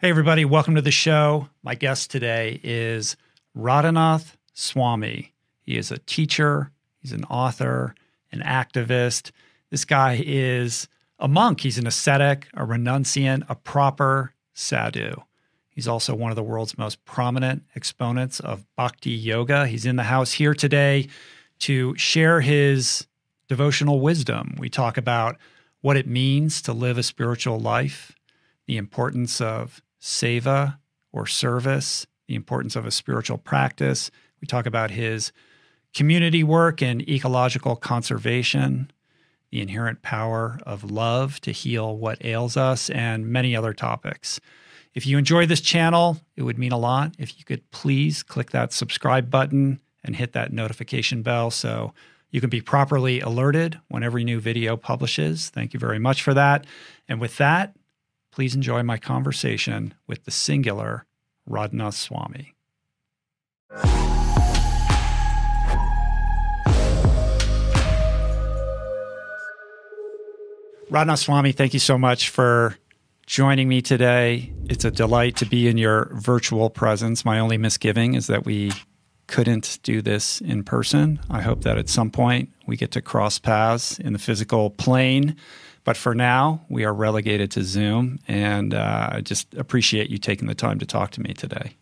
Hey, everybody. Welcome to the show. My guest today is Radhanath Swami. He is a teacher. He's an author, an activist. This guy is a monk. He's an ascetic, a renunciant, a proper sadhu. He's also one of the world's most prominent exponents of bhakti yoga. He's in the house here today to share his devotional wisdom. We talk about what it means to live a spiritual life, the importance of seva or service, the importance of a spiritual practice. We talk about his community work and ecological conservation, the inherent power of love to heal what ails us, and many other topics. If you enjoy this channel, it would mean a lot if you could please click that subscribe button and hit that notification bell so you can be properly alerted when every new video publishes. Thank you very much for that. And with that, please enjoy my conversation with the singular Radhanath Swami. Radhanath Swami, thank you so much for joining me today. It's a delight to be in your virtual presence. My only misgiving is that we couldn't do this in person. I hope that at some point we get to cross paths in the physical plane. But for now, we are relegated to Zoom, and I just appreciate you taking the time to talk to me today.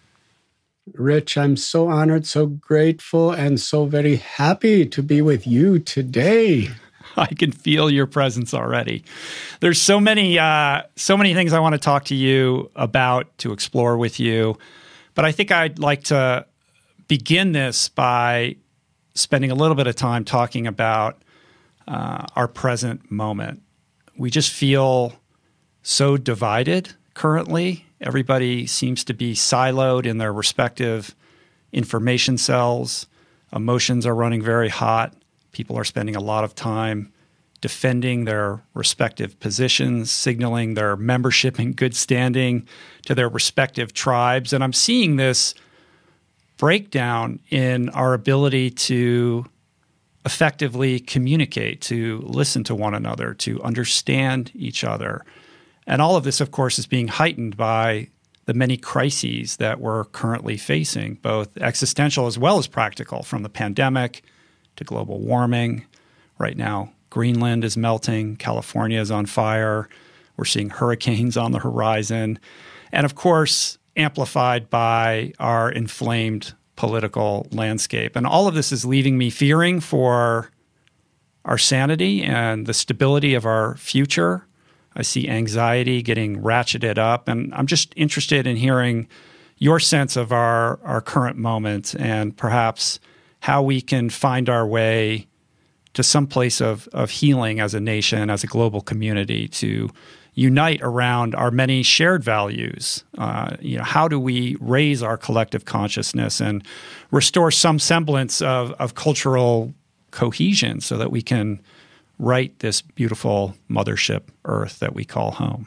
Rich, I'm so honored, so grateful, and so very happy to be with you today. I can feel your presence already. There's so many things I want to talk to you about, to explore with you. But I think I'd like to begin this by spending a little bit of time talking about our present moment. We just feel so divided currently. Everybody seems to be siloed in their respective information cells. Emotions are running very hot. People are spending a lot of time defending their respective positions, signaling their membership in good standing to their respective tribes. And I'm seeing this breakdown in our ability to effectively communicate, to listen to one another, to understand each other. And all of this, of course, is being heightened by the many crises that we're currently facing, both existential as well as practical, from the pandemic to global warming. Right now, Greenland is melting, California is on fire, we're seeing hurricanes on the horizon, and of course, amplified by our inflamed political landscape. And all of this is leaving me fearing for our sanity and the stability of our future. I see anxiety getting ratcheted up, and I'm just interested in hearing your sense of our current moment and perhaps how we can find our way to some place of healing as a nation, as a global community, to unite around our many shared values. How do we raise our collective consciousness and restore some semblance of cultural cohesion so that we can right this beautiful mothership Earth that we call home?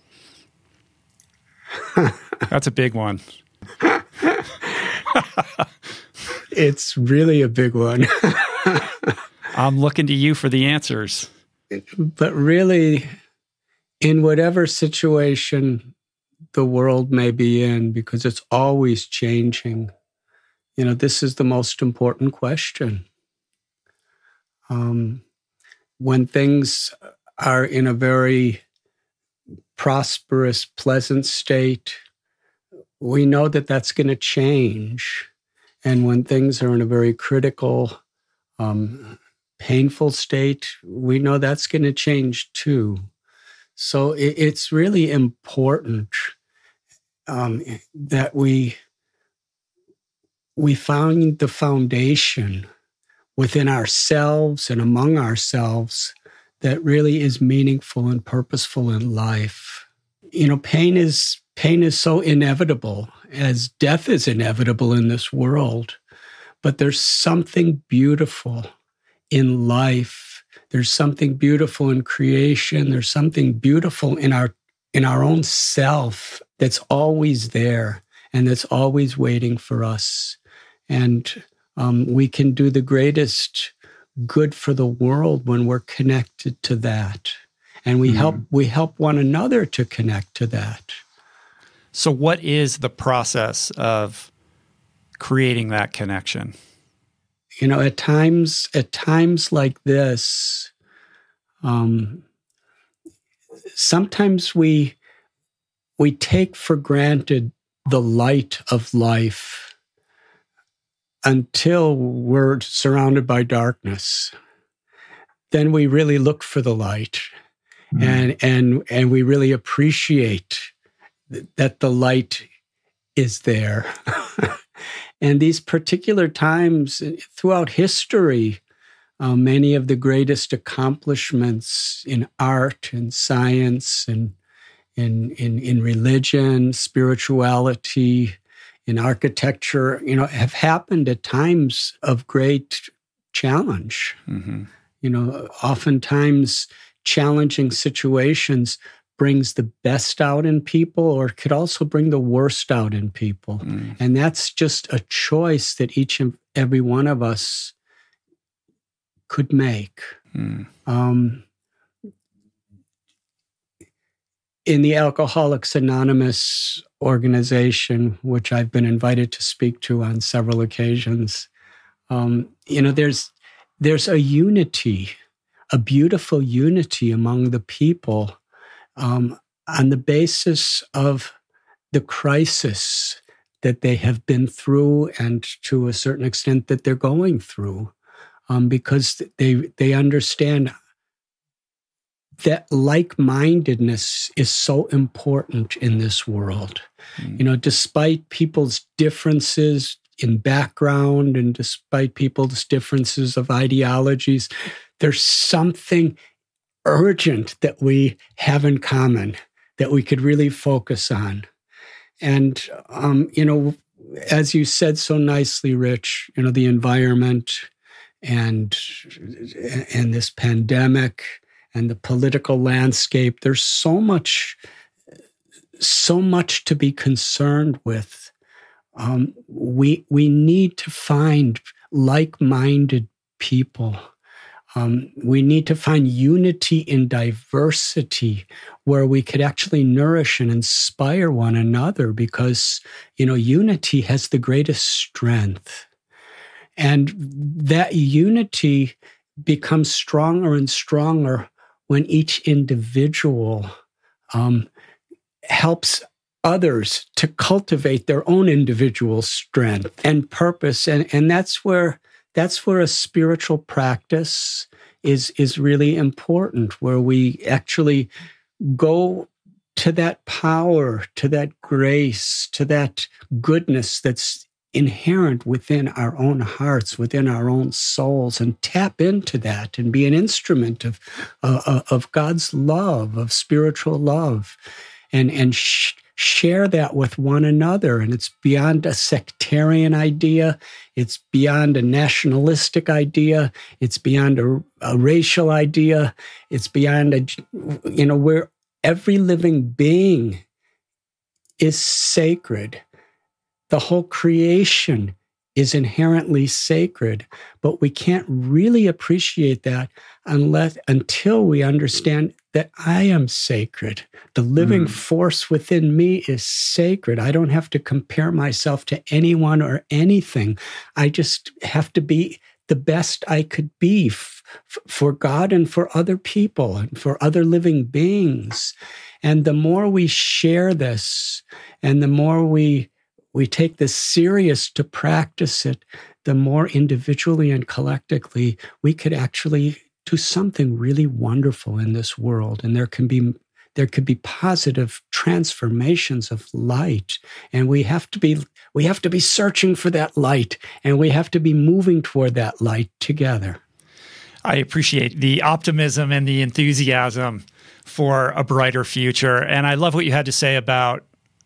That's a big one. It's really a big one. I'm looking to you for the answers. But really, in whatever situation the world may be in, because it's always changing, this is the most important question. When things are in a very prosperous, pleasant state, we know that that's going to change. And when things are in a very critical, painful state, we know that's going to change too. So it's really important that we find the foundation within ourselves and among ourselves that really is meaningful and purposeful in life. Pain is so inevitable, as death is inevitable in this world. But there's something beautiful in life. There's something beautiful in creation. There's something beautiful in our own self that's always there and that's always waiting for us. And we can do the greatest good for the world when we're connected to that. And we help one another to connect to that. So what is the process of creating that connection? At times like this, sometimes we take for granted the light of life until we're surrounded by darkness. Then we really look for the light, and we really appreciate that the light is there. And these particular times throughout history, many of the greatest accomplishments in art and science and in religion, spirituality, in architecture, have happened at times of great challenge. Mm-hmm. Oftentimes challenging situations brings the best out in people, or it could also bring the worst out in people. And that's just a choice that each and every one of us could make. In the Alcoholics Anonymous organization, which I've been invited to speak to on several occasions, there's a unity, a beautiful unity among the people on the basis of the crisis that they have been through, and to a certain extent that they're going through, because they understand that like-mindedness is so important in this world. Despite people's differences in background and despite people's differences of ideologies, there's something urgent that we have in common that we could really focus on. And, as you said so nicely, Rich, the environment and this pandemic and the political landscape, there's so much to be concerned with. We need to find like-minded people. We need to find unity in diversity, where we could actually nourish and inspire one another, because, unity has the greatest strength. And that unity becomes stronger and stronger when each individual helps others to cultivate their own individual strength and purpose. And that's where a spiritual practice is really important, where we actually go to that power, to that grace, to that goodness that's inherent within our own hearts, within our own souls, and tap into that and be an instrument of God's love, of spiritual love, and share that with one another. And it's beyond a sectarian idea. It's beyond a nationalistic idea. It's beyond a racial idea. It's beyond where every living being is sacred. The whole creation is inherently sacred, but we can't really appreciate that until we understand that I am sacred. The living force within me is sacred. I don't have to compare myself to anyone or anything. I just have to be the best I could be for God and for other people and for other living beings. And the more we share this, and the more we take this serious to practice it, the more individually and collectively we could actually do something really wonderful in this world. And there could be positive transformations of light. And we have to be searching for that light, and we have to be moving toward that light together. I appreciate the optimism and the enthusiasm for a brighter future. And I love what you had to say about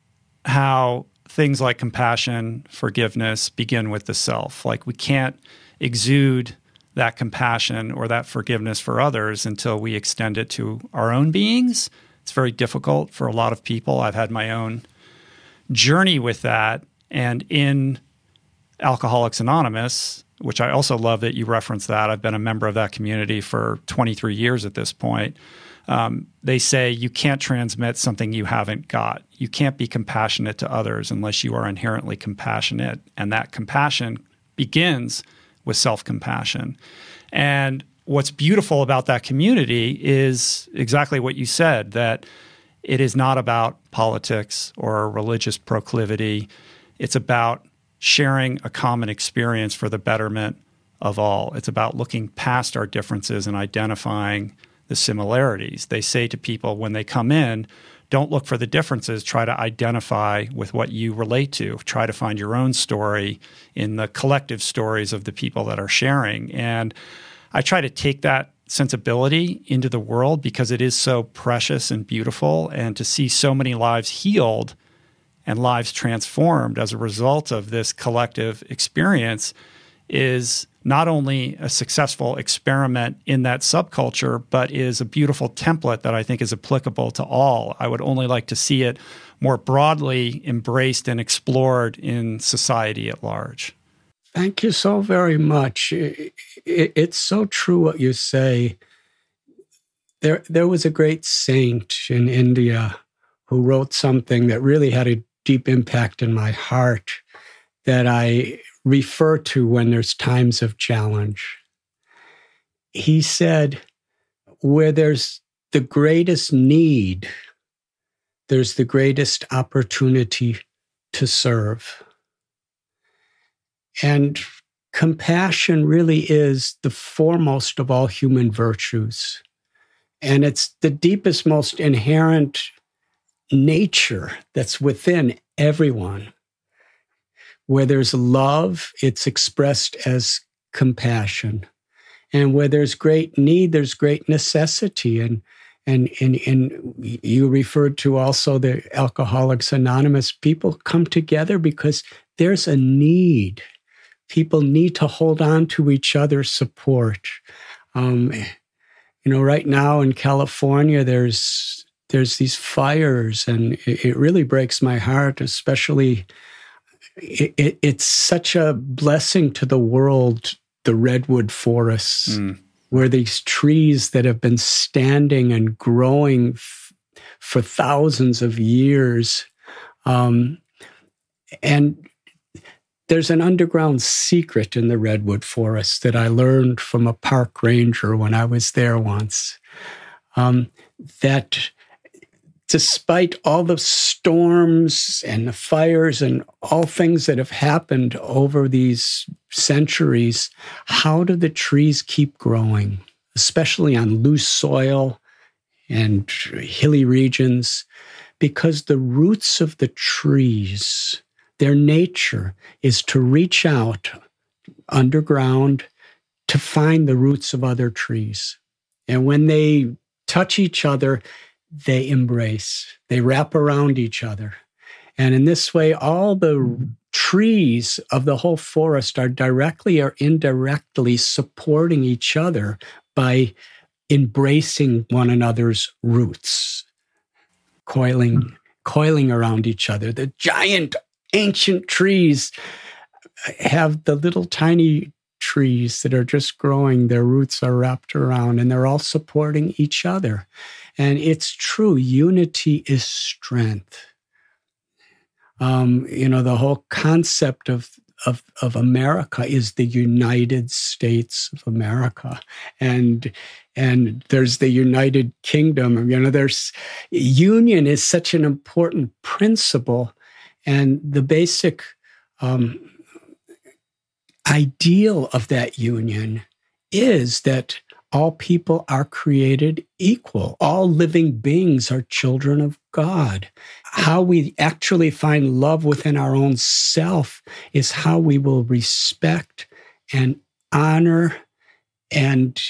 how things like compassion, forgiveness begin with the self. Like, we can't exude that compassion or that forgiveness for others until we extend it to our own beings. It's very difficult for a lot of people. I've had my own journey with that. And in Alcoholics Anonymous, which I also love that you referenced that, I've been a member of that community for 23 years at this point. They say you can't transmit something you haven't got. You can't be compassionate to others unless you are inherently compassionate. And that compassion begins with self-compassion. And what's beautiful about that community is exactly what you said, that it is not about politics or religious proclivity. It's about sharing a common experience for the betterment of all. It's about looking past our differences and identifying the similarities. They say to people when they come in, don't look for the differences, try to identify with what you relate to. Try to find your own story in the collective stories of the people that are sharing. And I try to take that sensibility into the world because it is so precious and beautiful, and to see so many lives healed and lives transformed as a result of this collective experience is not only a successful experiment in that subculture, but is a beautiful template that I think is applicable to all. I would only like to see it more broadly embraced and explored in society at large. Thank you so very much. It's so true what you say. There was a great saint in India who wrote something that really had a deep impact in my heart that I refer to when there's times of challenge. He said, where there's the greatest need, there's the greatest opportunity to serve. And compassion really is the foremost of all human virtues. And it's the deepest, most inherent nature that's within everyone. Where there's love, it's expressed as compassion. And where there's great need, there's great necessity. And you referred to also the Alcoholics Anonymous. People come together because there's a need. People need to hold on to each other's support. Right now in California, there's these fires, and it really breaks my heart, especially. It's such a blessing to the world, the redwood forests, where these trees that have been standing and growing for thousands of years. And there's an underground secret in the redwood forest that I learned from a park ranger when I was there once, that despite all the storms and the fires and all things that have happened over these centuries, how do the trees keep growing, especially on loose soil and hilly regions? Because the roots of the trees, their nature is to reach out underground to find the roots of other trees. And when they touch each other, they embrace, they wrap around each other. And in this way, all the trees of the whole forest are directly or indirectly supporting each other by embracing one another's roots, coiling around each other. The giant ancient trees have the little tiny trees that are just growing. Their roots are wrapped around, and they're all supporting each other. And it's true, unity is strength. The whole concept of America is the United States of America. And there's the United Kingdom. There's union is such an important principle. And the basic ideal of that union is that all people are created equal. All living beings are children of God. How we actually find love within our own self is how we will respect and honor and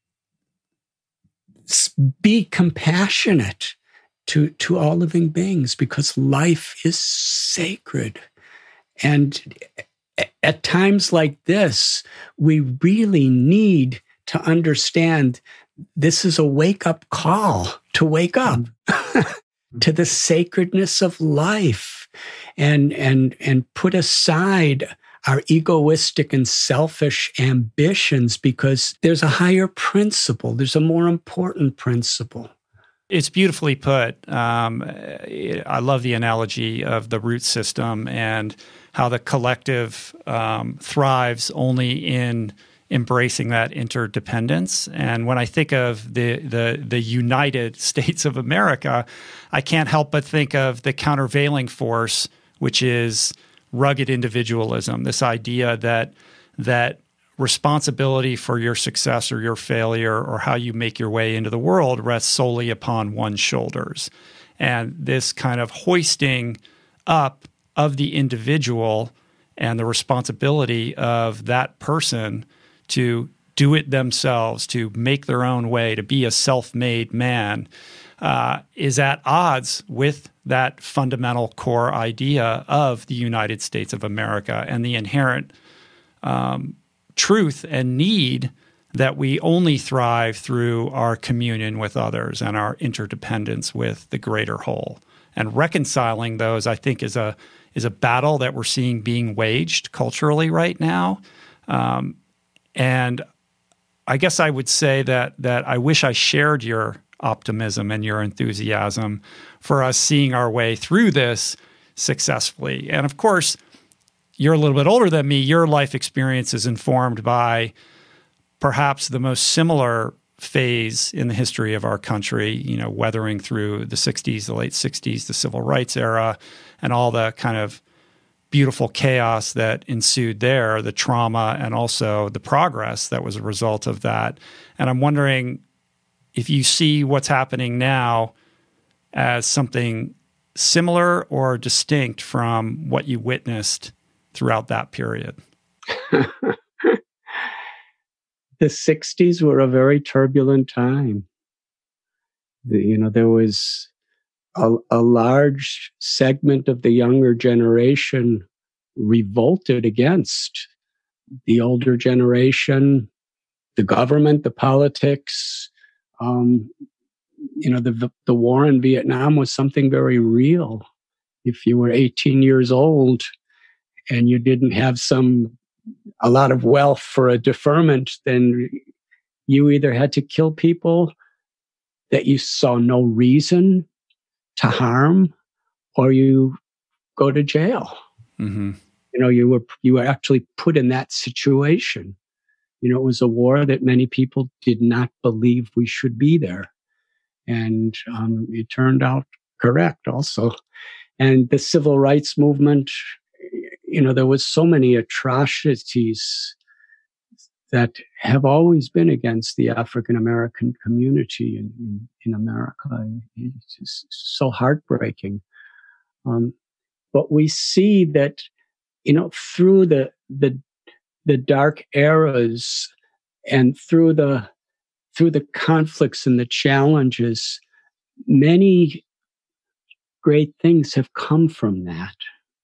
be compassionate to all living beings, because life is sacred. And at times like this, we really need to understand this is a wake-up call to wake up to the sacredness of life and put aside our egoistic and selfish ambitions, because there's a higher principle, there's a more important principle. It's beautifully put. I love the analogy of the root system and how the collective thrives only in embracing that interdependence. And when I think of the United States of America, I can't help but think of the countervailing force, which is rugged individualism. This idea that responsibility for your success or your failure or how you make your way into the world rests solely upon one's shoulders. And this kind of hoisting up of the individual and the responsibility of that person to do it themselves, to make their own way, to be a self-made man, is at odds with that fundamental core idea of the United States of America and the inherent truth and need that we only thrive through our communion with others and our interdependence with the greater whole. And reconciling those, I think, is a battle that we're seeing being waged culturally right now. And I guess I would say that I wish I shared your optimism and your enthusiasm for us seeing our way through this successfully. And of course, you're a little bit older than me. Your life experience is informed by perhaps the most similar phase in the history of our country, weathering through the 60s, the late 60s, the civil rights era, and all the kind of beautiful chaos that ensued there, the trauma, and also the progress that was a result of that. And I'm wondering if you see what's happening now as something similar or distinct from what you witnessed throughout that period. The 60s were a very turbulent time. There was a large segment of the younger generation revolted against the older generation, the government, the politics. The war in Vietnam was something very real. If you were 18 years old and you didn't have a lot of wealth for a deferment, then you either had to kill people that you saw no reason to harm, or you go to jail. Mm-hmm. You were actually put in that situation. It was a war that many people did not believe we should be there. And it turned out correct also. And the civil rights movement, there was so many atrocities that have always been against the African American community in America. It's just so heartbreaking. But we see that, through the dark eras and through the conflicts and the challenges, many great things have come from that.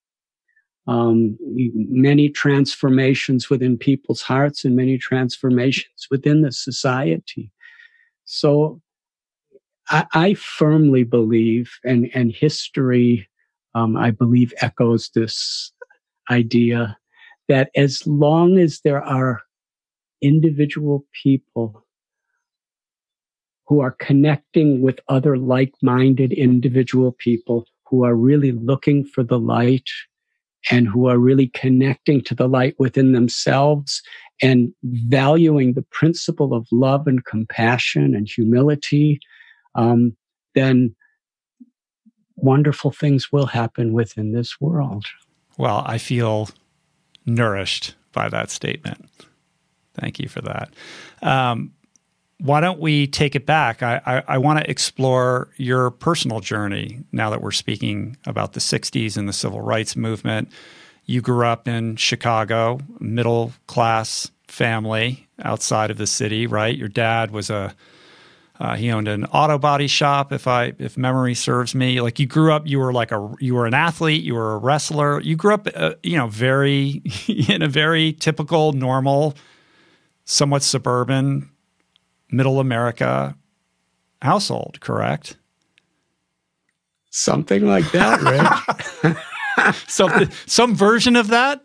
Many transformations within people's hearts and many transformations within the society. So I firmly believe, and history, I believe, echoes this idea that as long as there are individual people who are connecting with other like-minded individual people who are really looking for the light and who are really connecting to the light within themselves and valuing the principle of love and compassion and humility, then wonderful things will happen within this world. Well, I feel nourished by that statement. Thank you for that. Why don't we take it back? I want to explore your personal journey now that we're speaking about the 60s and the civil rights movement. You grew up in Chicago, middle-class family outside of the city, right? Your dad was he owned an auto body shop, if memory serves me. Like, you grew up, you were an athlete, you were a wrestler. You grew up, very in a very typical, normal, somewhat suburban, middle America household, correct? Something like that, Rick. Some version of that?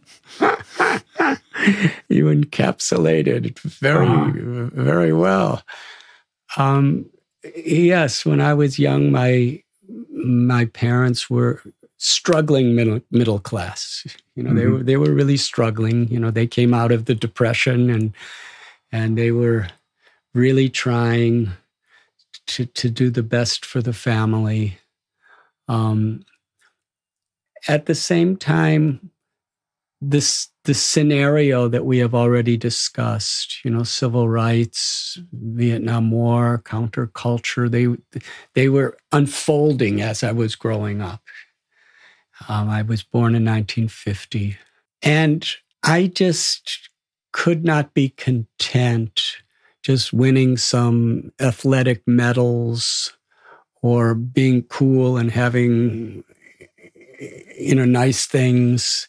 You encapsulated it very, very well. Yes, when I was young, my parents were struggling middle class. They were really struggling. They came out of the Depression, and they were really trying to do the best for the family. At the same time, the scenario that we have already discussed, civil rights, Vietnam War, counterculture, they were unfolding as I was growing up. I was born in 1950, and I just could not be content just winning some athletic medals or being cool and having, nice things,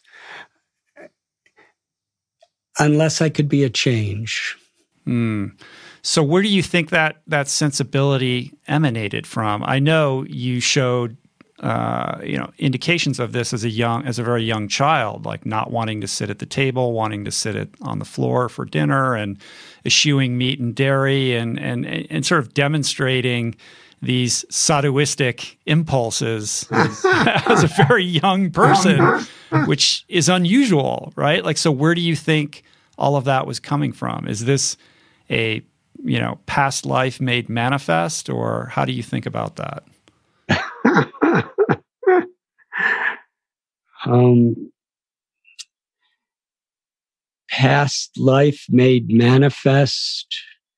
unless I could be a change. So where do you think that sensibility emanated from? I know you showed indications of this as a very young child, like not wanting to sit at the table, wanting to sit on the floor for dinner, and eschewing meat and dairy, and sort of demonstrating these sadistic impulses as a very young person, which is unusual, right? Like, so where do you think all of that was coming from? Is this a, past life made manifest, or how do you think about that? Past life made manifest,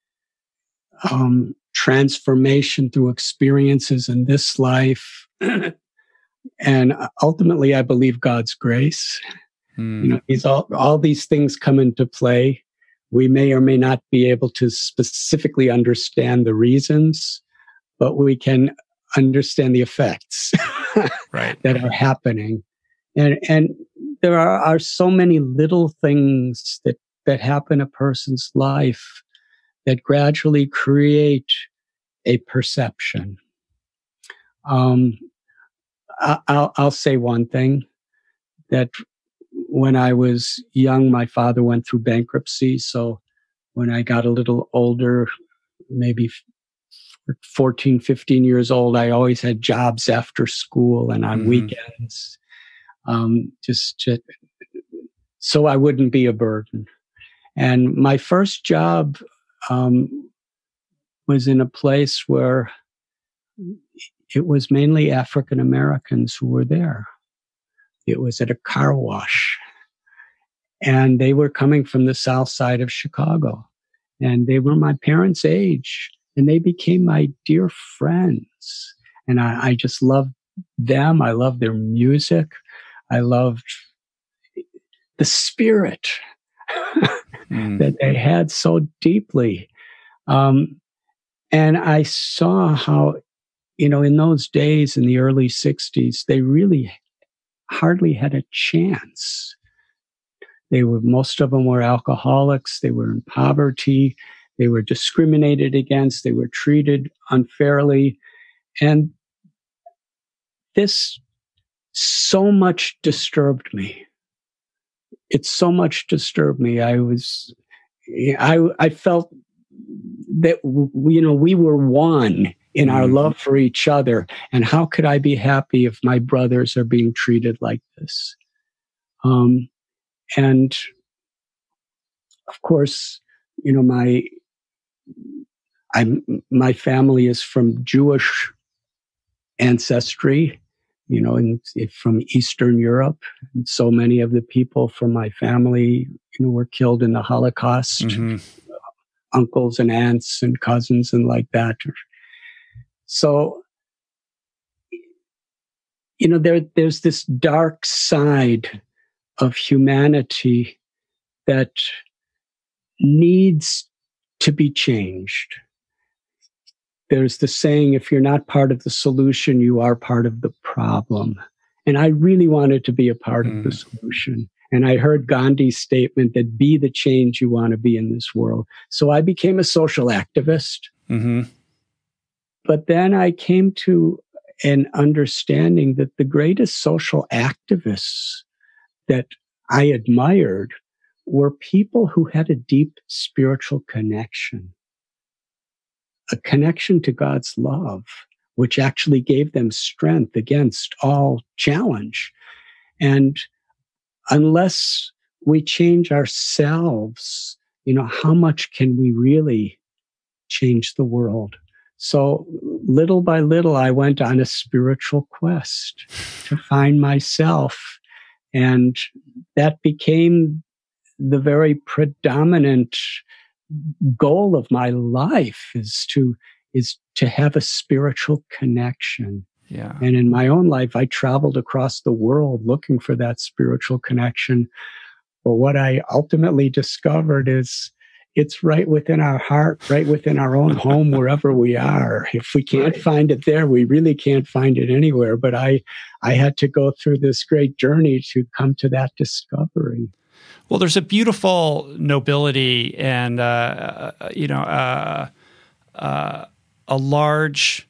transformation through experiences in this life, and ultimately, I believe God's grace. All these things come into play. We may or may not be able to specifically understand the reasons, but we can understand the effects right. that are happening. And there are so many little things that happen in a person's life that gradually create a perception. I'll say one thing, that when I was young, my father went through bankruptcy. So when I got a little older, maybe 14, 15 years old, I always had jobs after school and on weekends, just so I wouldn't be a burden. And my first job was in a place where it was mainly African Americans who were there. It was at a car wash, and they were coming from the south side of Chicago, and they were my parents' age, and they became my dear friends. And I just loved them. I loved their music. I loved the spirit that they had so deeply. And I saw how, in those days in the early 60s, they really hardly had a chance. Most of them were alcoholics. They were in poverty. They were discriminated against. They were treated unfairly. And this so much disturbed me. It so much disturbed me. I felt that, we were one in our love for each other. And how could I be happy if my brothers are being treated like this? And of course, my family is from Jewish ancestry, from Eastern Europe. And so many of the people from my family, were killed in the Holocaust, uncles and aunts and cousins and like that. So, there's this dark side of humanity that needs to be changed. There's the saying, if you're not part of the solution, you are part of the problem. And I really wanted to be a part of the solution. And I heard Gandhi's statement that be the change you want to be in this world. So I became a social activist. But then I came to an understanding that the greatest social activists that I admired were people who had a deep spiritual connection. a connection to God's love, which actually gave them strength against all challenge. And unless we change ourselves, how much can we really change the world? So little by little, I went on a spiritual quest to find myself. And that became the very predominant goal of my life, is to have a spiritual connection. Yeah. And in my own life, I traveled across the world looking for that spiritual connection. But what I ultimately discovered is it's right within our heart, right within our own home, wherever we are. If we can't find it there, we really can't find it anywhere. But I had to go through this great journey to come to that discovery. Well, there's a beautiful nobility and, a large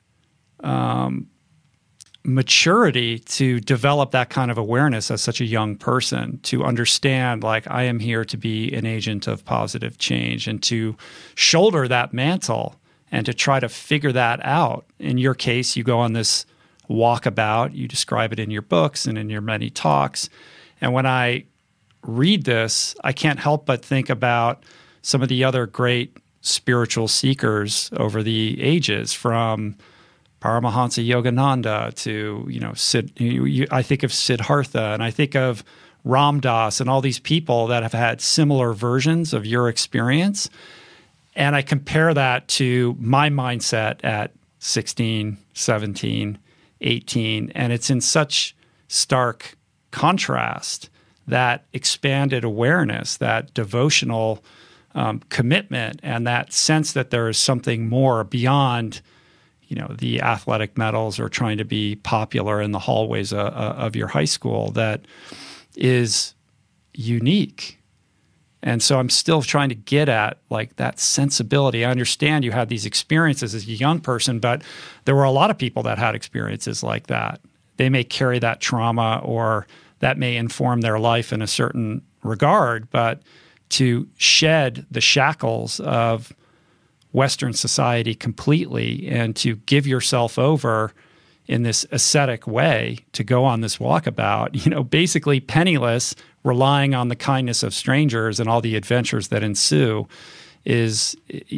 maturity to develop that kind of awareness as such a young person, to understand, like, I am here to be an agent of positive change, and to shoulder that mantle and to try to figure that out. In your case, you go on this walkabout, you describe it in your books and in your many talks. And when I read this, I can't help but think about some of the other great spiritual seekers over the ages, from Paramahansa Yogananda to, I think of Siddhartha, and I think of Ram Dass, and all these people that have had similar versions of your experience. And I compare that to my mindset at 16, 17, 18, and it's in such stark contrast. That expanded awareness, that devotional commitment, and that sense that there is something more beyond, the athletic medals or trying to be popular in the hallways of your high school, that is unique. And so I'm still trying to get at, like, that sensibility. I understand you had these experiences as a young person, but there were a lot of people that had experiences like that. They may carry that trauma, or that may inform their life in a certain regard, but to shed the shackles of Western society completely and to give yourself over in this ascetic way, to go on this walkabout, basically penniless, relying on the kindness of strangers and all the adventures that ensue, is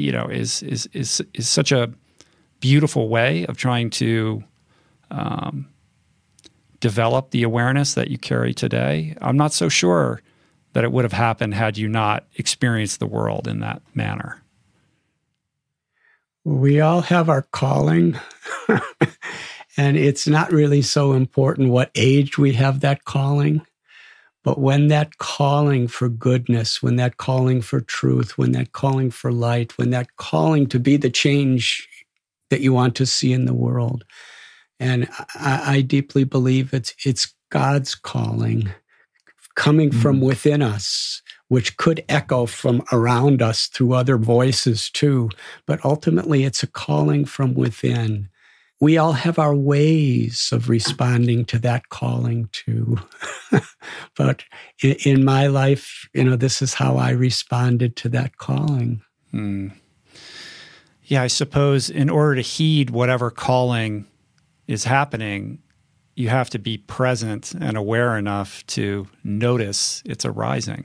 such a beautiful way of trying to develop the awareness that you carry today. I'm not so sure that it would have happened had you not experienced the world in that manner. We all have our calling, and it's not really so important what age we have that calling. But when that calling for goodness, when that calling for truth, when that calling for light, when that calling to be the change that you want to see in the world, and I deeply believe it's God's calling coming from within us, which could echo from around us through other voices too. But ultimately, it's a calling from within. We all have our ways of responding to that calling too. But in my life, this is how I responded to that calling. Yeah, I suppose in order to heed whatever calling is happening, you have to be present and aware enough to notice its arising.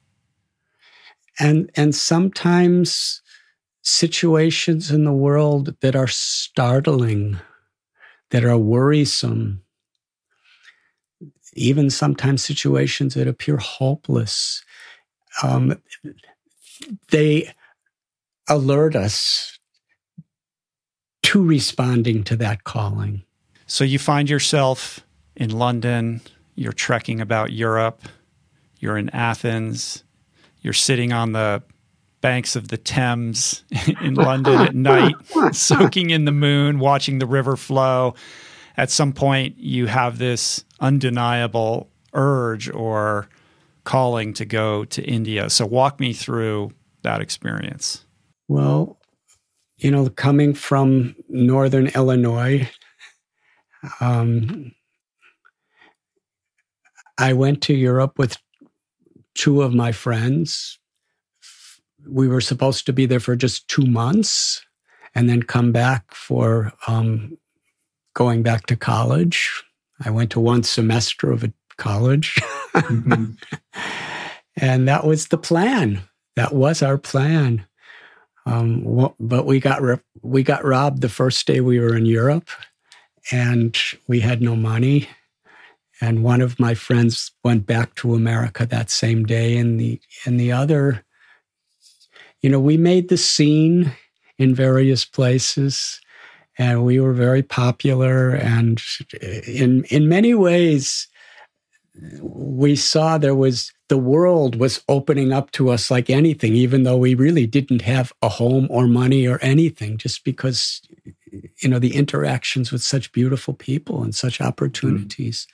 And sometimes situations in the world that are startling, that are worrisome, even sometimes situations that appear hopeless, they alert us to responding to that calling. So you find yourself in London, you're trekking about Europe, you're in Athens, you're sitting on the banks of the Thames in London at night, soaking in the moon, watching the river flow. At some point, you have this undeniable urge or calling to go to India. So walk me through that experience. Well, coming from northern Illinois, I went to Europe with two of my friends. We were supposed to be there for just 2 months, and then come back for going back to college. I went to one semester of a college. Mm-hmm. And that was the plan. That was our plan. But we got robbed the first day we were in Europe, and we had no money. And one of my friends went back to America that same day, and the other, we made the scene in various places, and we were very popular. And in many ways, we saw the world was opening up to us like anything, even though we really didn't have a home or money or anything, just because, the interactions with such beautiful people and such opportunities.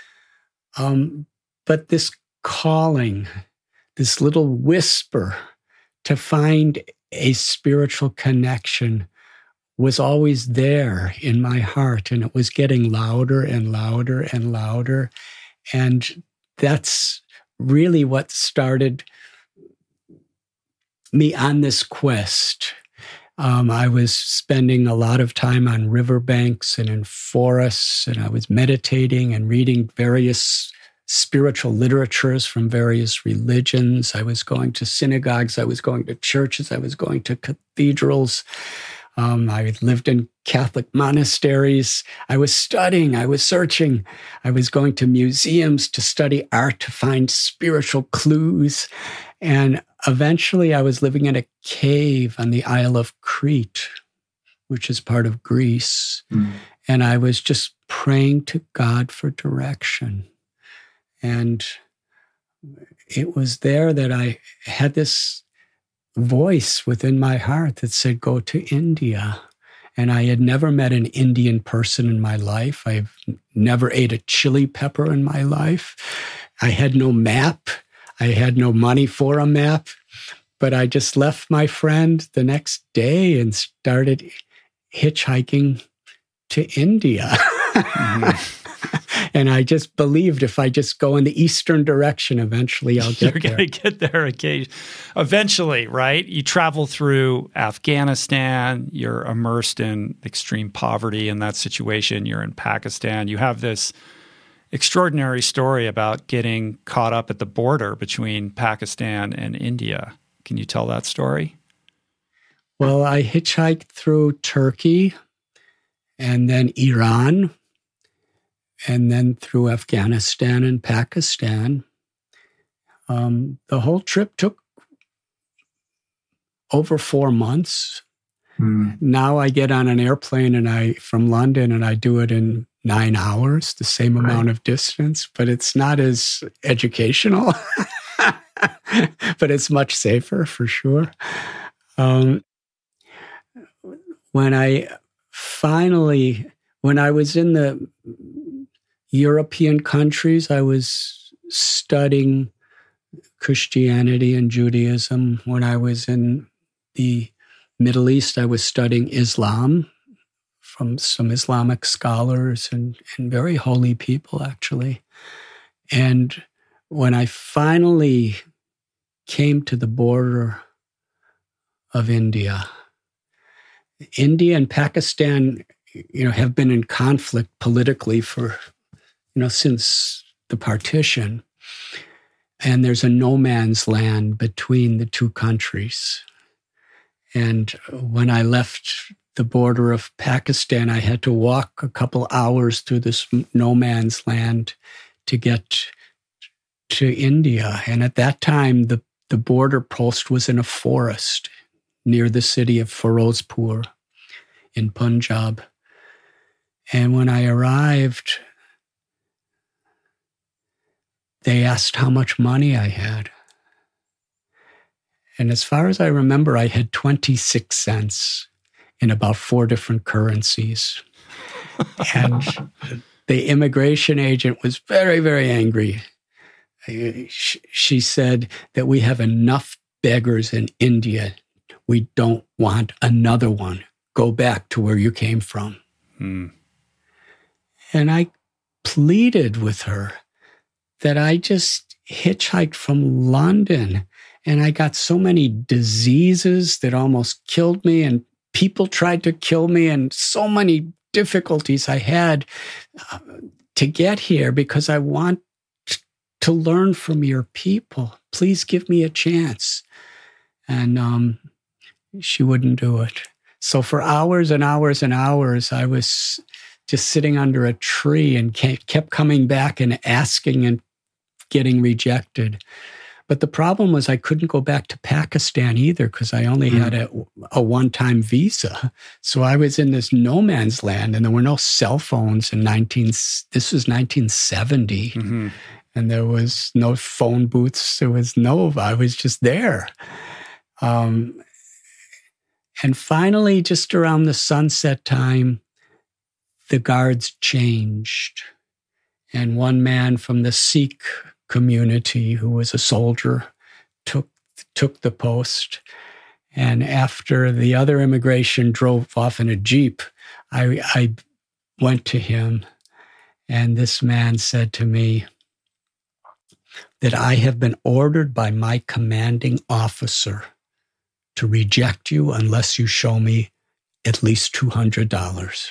But this calling, this little whisper to find a spiritual connection was always there in my heart, and it was getting louder and louder and louder. And that's really what started me on this quest. I was spending a lot of time on riverbanks and in forests, and I was meditating and reading various spiritual literatures from various religions. I was going to synagogues, I was going to churches, I was going to cathedrals. I lived in Catholic monasteries. I was studying, I was searching. I was going to museums to study art, to find spiritual clues. And eventually I was living in a cave on the Isle of Crete, which is part of Greece. Mm. And I was just praying to God for direction. And it was there that I had this voice within my heart that said, go to India. And I had never met an Indian person in my life. I've never ate a chili pepper in my life. I had no map. I had no money for a map. But I just left my friend the next day and started hitchhiking to India. Mm-hmm. And I just believed if I just go in the eastern direction, eventually I'll get there. You're going to get there eventually, right? You travel through Afghanistan. You're immersed in extreme poverty in that situation. You're in Pakistan. You have this extraordinary story about getting caught up at the border between Pakistan and India. Can you tell that story? Well, I hitchhiked through Turkey and then Iran, and then through Afghanistan and Pakistan. The whole trip took over 4 months. Mm. Now I get on an airplane from London, and I do it in 9 hours, the same amount of distance, but it's not as educational, but it's much safer for sure. When I was in the European countries, I was studying Christianity and Judaism. When I was in the Middle East, I was studying Islam from some Islamic scholars and very holy people, actually. And when I finally came to the border of India and Pakistan, have been in conflict politically for since the partition. And there's a no man's land between the two countries. And when I left the border of Pakistan, I had to walk a couple hours through this no man's land to get to India. And at that time, the border post was in a forest near the city of Firozpur in Punjab. And when I arrived, they asked how much money I had. And as far as I remember, I had 26 cents in about 4 different currencies. And the immigration agent was very, very angry. She said that we have enough beggars in India. We don't want another one. Go back to where you came from. Hmm. And I pleaded with her that I just hitchhiked from London, and I got so many diseases that almost killed me, and people tried to kill me, and so many difficulties I had to get here because I want to learn from your people. Please give me a chance. And she wouldn't do it. So for hours and hours and hours, I was just sitting under a tree and kept coming back and asking and getting rejected. But the problem was I couldn't go back to Pakistan either because I only had a one-time visa. So I was in this no man's land, and there were no cell phones this was 1970. Mm-hmm. And there was no phone booths. I was just there. And finally, just around the sunset time, the guards changed. And one man from the Sikh community, who was a soldier, took the post. And after the other immigration drove off in a Jeep, I went to him, and this man said to me that I have been ordered by my commanding officer to reject you unless you show me at least $200.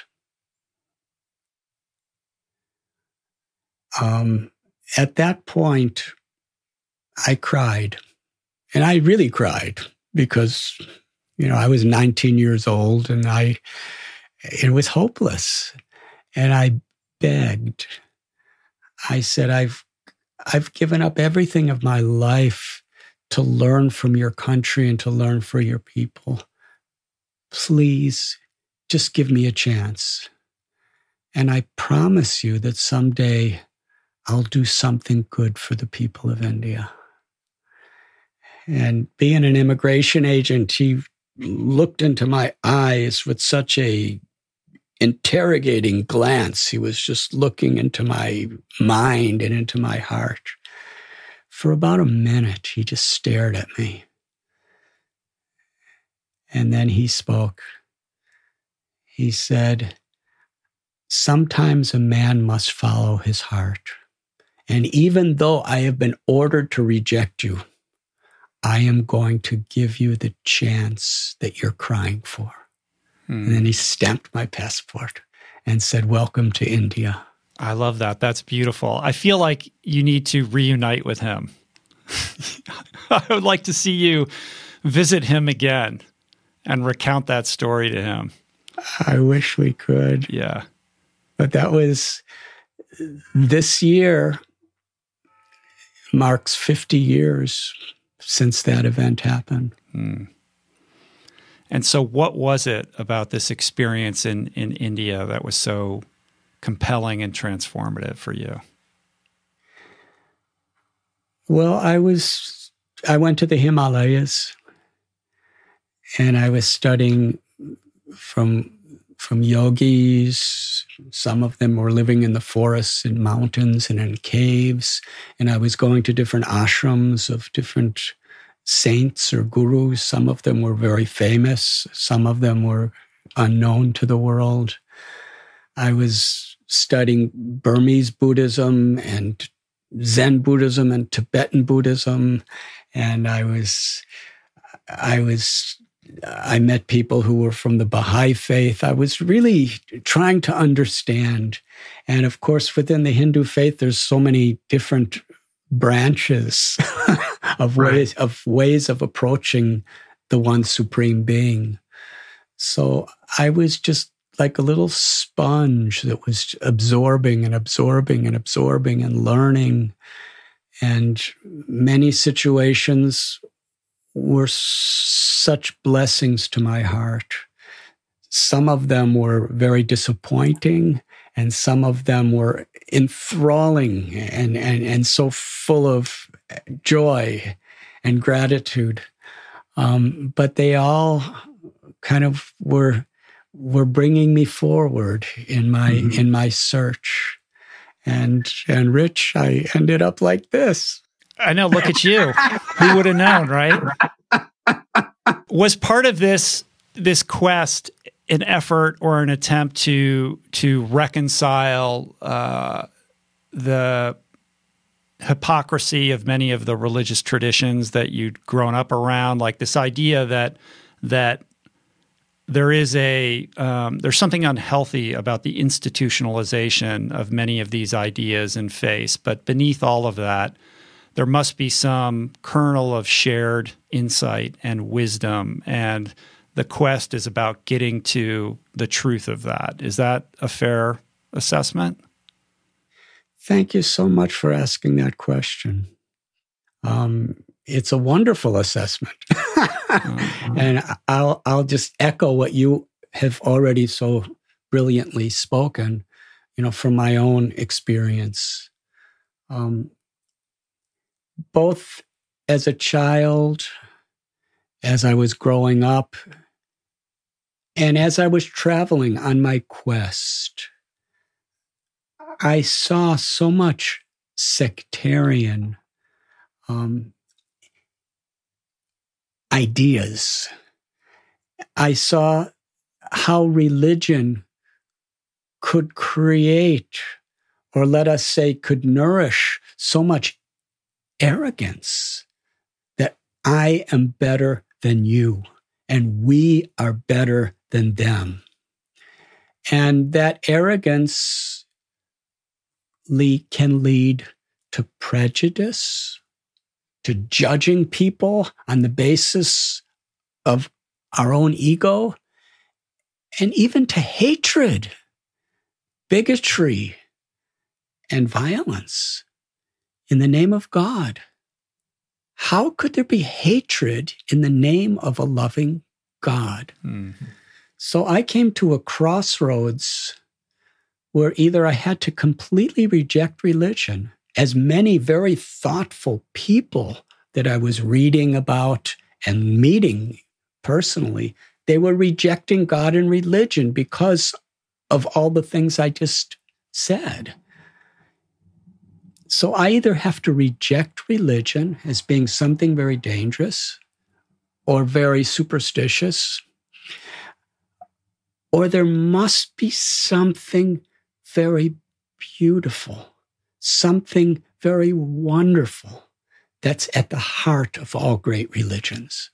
At that point, I cried. And I really cried because, I was 19 years old and it was hopeless. And I begged. I said, I've given up everything of my life to learn from your country and to learn for your people. Please, just give me a chance. And I promise you that someday I'll do something good for the people of India. And being an immigration agent, he looked into my eyes with such a interrogating glance. He was just looking into my mind and into my heart. For about a minute, he just stared at me. And then he spoke. He said, "Sometimes a man must follow his heart. And even though I have been ordered to reject you, I am going to give you the chance that you're crying for." And then he stamped my passport and said, "Welcome to India." I love that. That's beautiful. I feel like you need to reunite with him. I would like to see you visit him again and recount that story to him. I wish we could. Yeah. But that was this year marks 50 years since that event happened. And so what was it about this experience in India that was so compelling and transformative for you? Well, I went to the Himalayas, and I was studying from yogis. Some of them were living in the forests and mountains and in caves. And I was going to different ashrams of different saints or gurus. Some of them were very famous. Some of them were unknown to the world. I was studying Burmese Buddhism and Zen Buddhism and Tibetan Buddhism. And I met people who were from the Baha'i faith. I was really trying to understand. And of course, within the Hindu faith, there's so many different branches of ways of approaching the one supreme being. So I was just like a little sponge that was absorbing and absorbing and absorbing and learning. And many situations were such blessings to my heart. Some of them were very disappointing, and some of them were enthralling and so full of joy and gratitude. But they all kind of were bringing me forward in my search. And Rich, I ended up like this. I know. Look at you. Who would have known, right? Was part of this quest an effort or an attempt to reconcile the hypocrisy of many of the religious traditions that you'd grown up around, like this idea that there is there's something unhealthy about the institutionalization of many of these ideas and faiths. But beneath all of that, there must be some kernel of shared insight and wisdom, and the quest is about getting to the truth of that. Is that a fair assessment? Thank you so much for asking that question. It's a wonderful assessment. And I'll just echo what you have already so brilliantly spoken, from my own experience. Both as a child, as I was growing up, and as I was traveling on my quest, I saw so much sectarian ideas. I saw how religion could create, or let us say, could nourish so much arrogance that I am better than you and we are better than them. And that arrogance can lead to prejudice, to judging people on the basis of our own ego, and even to hatred, bigotry, and violence in the name of God. How could there be hatred in the name of a loving God? Mm-hmm. So I came to a crossroads where either I had to completely reject religion, as many very thoughtful people that I was reading about and meeting personally, they were rejecting God and religion because of all the things I just said. So I either have to reject religion as being something very dangerous or very superstitious, or there must be something very beautiful, something very wonderful that's at the heart of all great religions.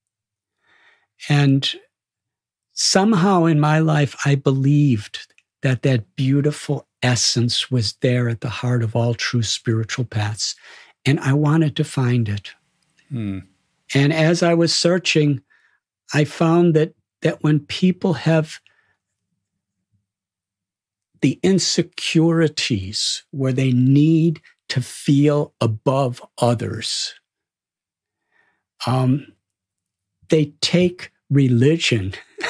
And somehow in my life, I believed that that beautiful essence was there at the heart of all true spiritual paths. And I wanted to find it. And as I was searching, I found that when people have the insecurities where they need to feel above others, they take religion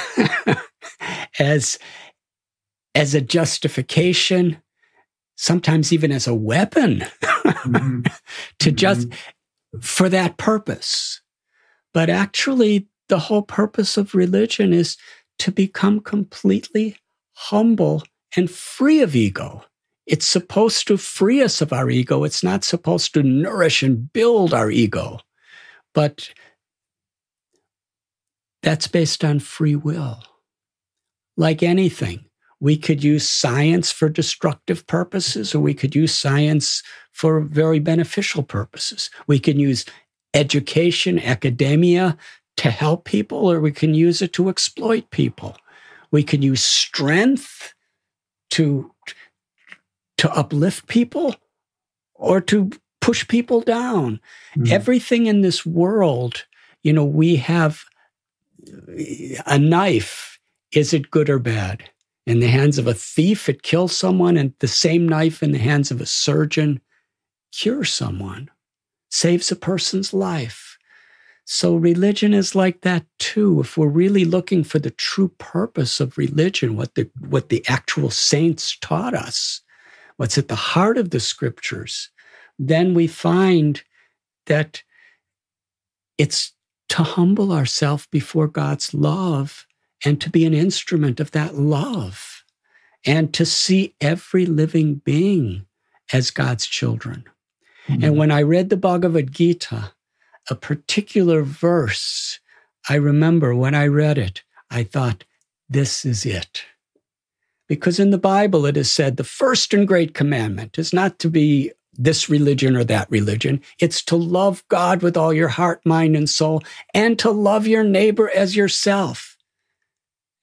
as a justification, sometimes even as a weapon, to just for that purpose. But actually, the whole purpose of religion is to become completely humble and free of ego. It's supposed to free us of our ego. It's not supposed to nourish and build our ego. But that's based on free will. Like anything, we could use science for destructive purposes, or we could use science for very beneficial purposes. We can use education, academia to help people, or we can use it to exploit people. We can use strength to uplift people or to push people down. Everything in this world, we have a knife. Is it good or bad? In the hands of a thief, it kills someone, and the same knife in the hands of a surgeon cures someone, saves a person's life. So religion is like that too. If we're really looking for the true purpose of religion, what the actual saints taught us, what's at the heart of the scriptures, then we find that it's to humble ourselves before God's love and to be an instrument of that love and to see every living being as God's children. And when I read the Bhagavad Gita, a particular verse, I remember when I read it, I thought, this is it. Because in the Bible, it is said the first and great commandment is not to be this religion or that religion. It's to love God with all your heart, mind, and soul, and to love your neighbor as yourself.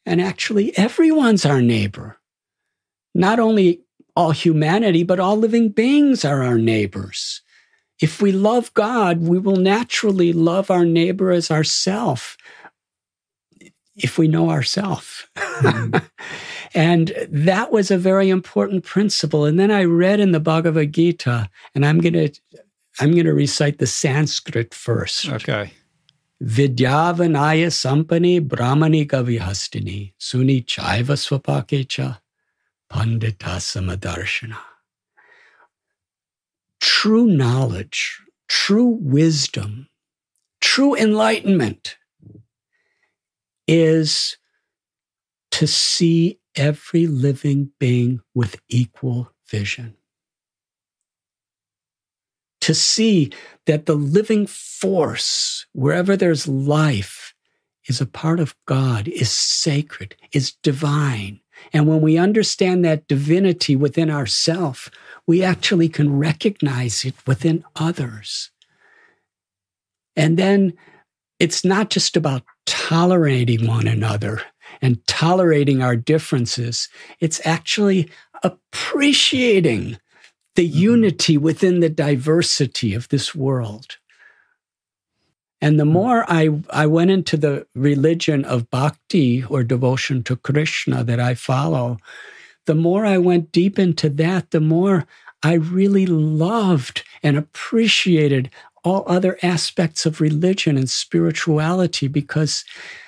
And actually, everyone's our neighbor. Not only all humanity, but all living beings are our neighbors. If we love God, we will naturally love our neighbor as ourself, if we know ourself. And that was a very important principle. And then I read in the Bhagavad Gita, and I'm going to recite the Sanskrit first. Okay. Vidyavanaya sampani brahmani gavihastini suni chaiva swapakecha pandita samadarshana. True knowledge, true wisdom, true enlightenment is to see every living being with equal vision. To see that the living force, wherever there's life, is a part of God, is sacred, is divine. And when we understand that divinity within ourselves, we actually can recognize it within others. And then it's not just about tolerating one another and tolerating our differences. It's actually appreciating the unity within the diversity of this world. And the more I went into the religion of bhakti or devotion to Krishna that I follow, the more I went deep into that, the more I really loved and appreciated all other aspects of religion and spirituality, because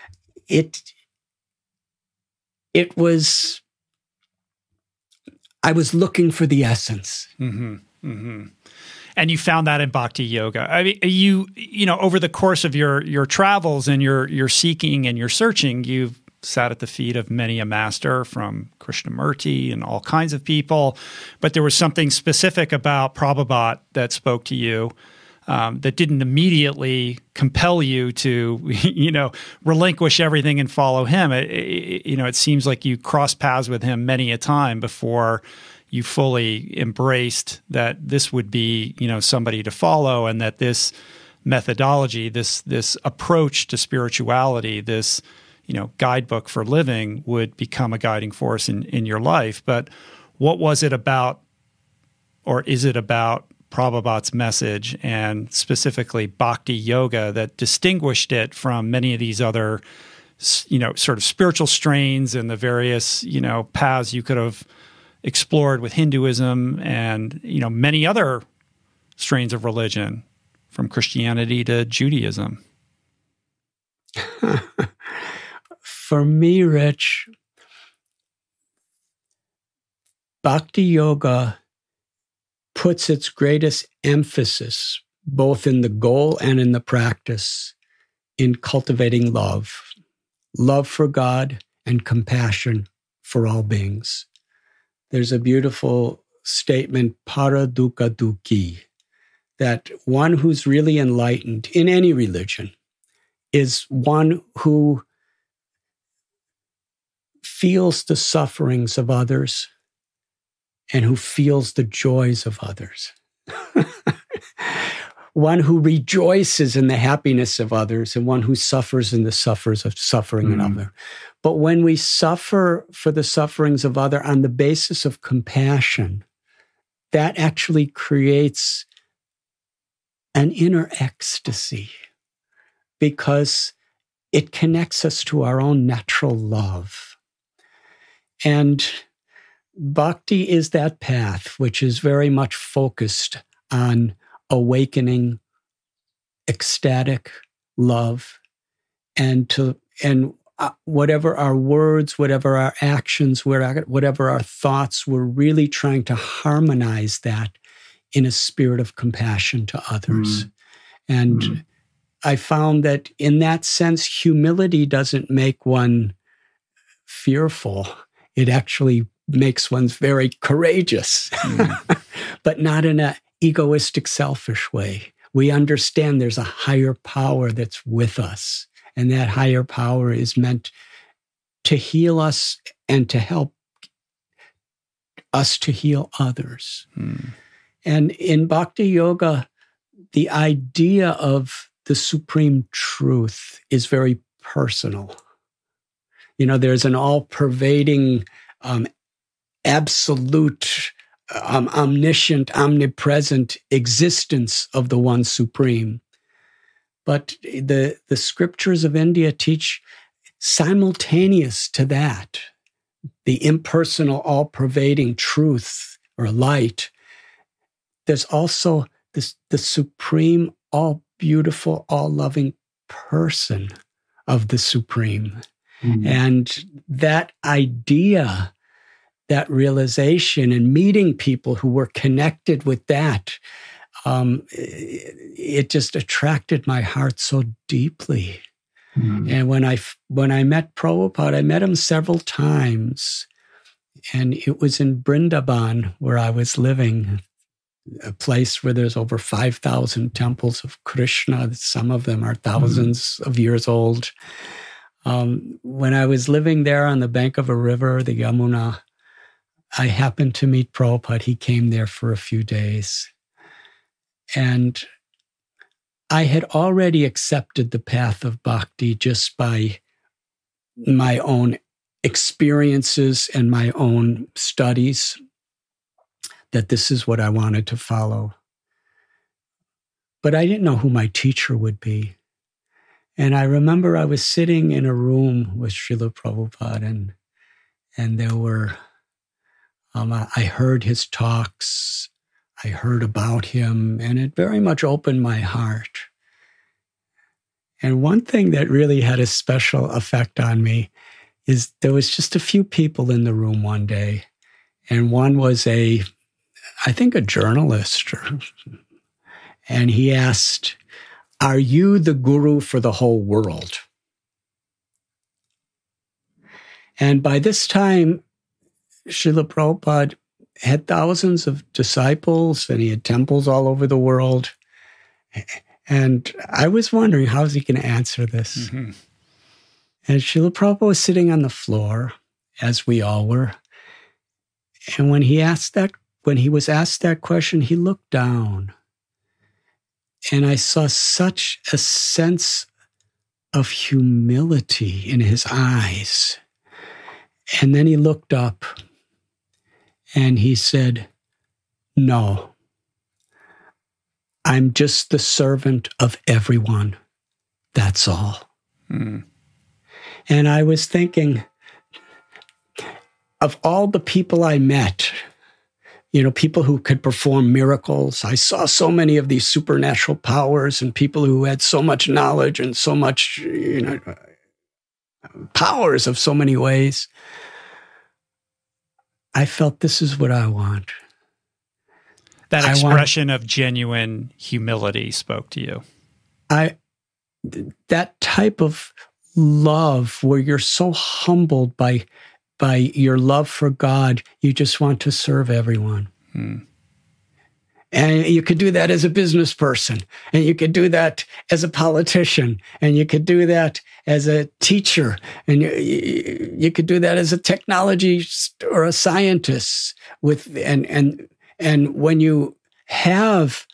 I was looking for the essence. Mm-hmm, mm-hmm. And you found that in Bhakti Yoga. I mean, you know, over the course of your travels and your seeking and your searching, you've sat at the feet of many a master, from Krishnamurti and all kinds of people. But there was something specific about Prabhupada that spoke to you, that didn't immediately compel you to, you know, relinquish everything and follow him. It seems like you crossed paths with him many a time before you fully embraced that this would be, you know, somebody to follow, and that this methodology, this approach to spirituality, this, you know, guidebook for living would become a guiding force in your life. But what was it about, or is it about, Prabhupada's message, and specifically Bhakti Yoga, that distinguished it from many of these other, you know, sort of spiritual strains and the various, you know, paths you could have explored with Hinduism and, you know, many other strains of religion, from Christianity to Judaism? For me, Rich, Bhakti Yoga puts its greatest emphasis, both in the goal and in the practice, in cultivating love for God and compassion for all beings. There's a beautiful statement, para dukkha dukhi, that one who's really enlightened in any religion is one who feels the sufferings of others and who feels the joys of others. One who rejoices in the happiness of others, and one who suffers in the suffering of others. But when we suffer for the sufferings of others on the basis of compassion, that actually creates an inner ecstasy, because it connects us to our own natural love. And Bhakti is that path which is very much focused on awakening ecstatic love, and whatever our words, whatever our actions, whatever our thoughts, we're really trying to harmonize that in a spirit of compassion to others. And I found that in that sense, humility doesn't make one fearful. It actually makes one very courageous, but not in an egoistic, selfish way. We understand there's a higher power that's with us, and that higher power is meant to heal us and to help us to heal others. And in Bhakti Yoga, the idea of the supreme truth is very personal. There's an all-pervading, absolute, omniscient, omnipresent existence of the One Supreme. But the scriptures of India teach simultaneous to that, the impersonal, all-pervading truth or light. There's also the supreme, all-beautiful, all-loving person of the Supreme. Mm-hmm. And that idea, that realization, and meeting people who were connected with that, it just attracted my heart so deeply. Mm-hmm. And when I met Prabhupada, I met him several times, and it was in Vrindavan where I was living, a place where there's over 5,000 temples of Krishna. Some of them are thousands of years old. When I was living there on the bank of a river, the Yamuna, I happened to meet Prabhupada. He came there for a few days. And I had already accepted the path of bhakti just by my own experiences and my own studies, that this is what I wanted to follow. But I didn't know who my teacher would be. And I remember I was sitting in a room with Srila Prabhupada, and there were, I heard his talks, I heard about him, and it very much opened my heart. And one thing that really had a special effect on me is there was just a few people in the room one day, and one was I think a journalist, and he asked, "Are you the guru for the whole world?" And by this time, Srila Prabhupada had thousands of disciples, and he had temples all over the world. And I was wondering, how is he going to answer this? Mm-hmm. And Srila Prabhupada was sitting on the floor, as we all were. And when he was asked that question, he looked down. And I saw such a sense of humility in his eyes. And then he looked up and he said, "No, I'm just the servant of everyone. That's all." Mm. And I was thinking of all the people I met, people who could perform miracles. I saw so many of these supernatural powers and people who had so much knowledge and so much, powers of so many ways. I felt this is what I want. That expression of genuine humility spoke to you. That type of love where you're so humbled by your love for God, you just want to serve everyone. Hmm. And you could do that as a business person, and you could do that as a politician, and you could do that as a teacher, and you could do that as a technologist or a scientist. And when you have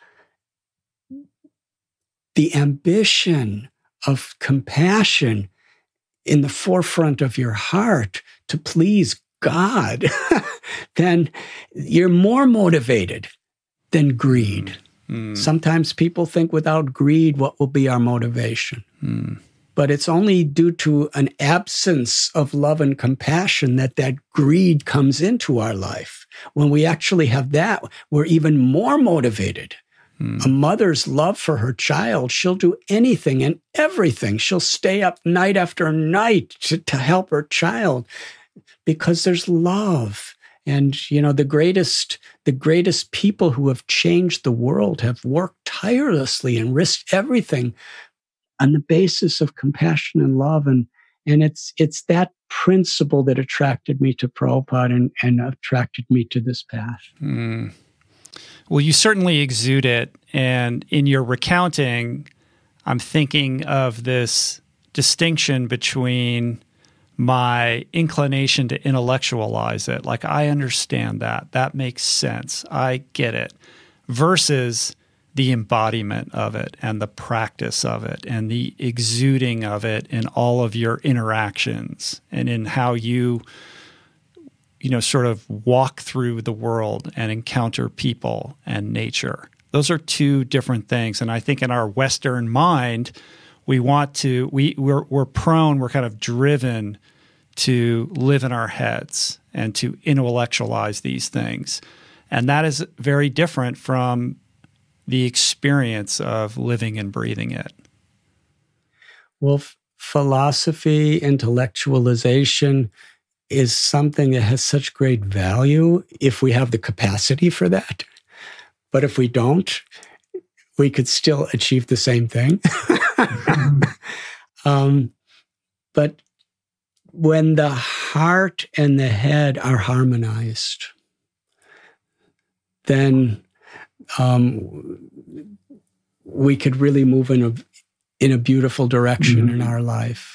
the ambition of compassion in the forefront of your heart to please God, then you're more motivated than greed. Mm. Sometimes people think without greed, what will be our motivation? Mm. But it's only due to an absence of love and compassion that greed comes into our life. When we actually have that, we're even more motivated. A mother's love for her child, she'll do anything and everything. She'll stay up night after night to help her child because there's love. And, the greatest people who have changed the world have worked tirelessly and risked everything on the basis of compassion and love. And it's that principle that attracted me to Prabhupada and attracted me to this path. Mm. Well, you certainly exude it. And in your recounting, I'm thinking of this distinction between my inclination to intellectualize it. Like, I understand that. That makes sense. I get it. Versus the embodiment of it and the practice of it and the exuding of it in all of your interactions and in how you sort of walk through the world and encounter people and nature. Those are two different things. And I think in our Western mind, we're kind of driven to live in our heads and to intellectualize these things. And that is very different from the experience of living and breathing it. Well, philosophy, intellectualization is something that has such great value if we have the capacity for that. But if we don't, we could still achieve the same thing. But when the heart and the head are harmonized, then we could really move in a beautiful direction in our life.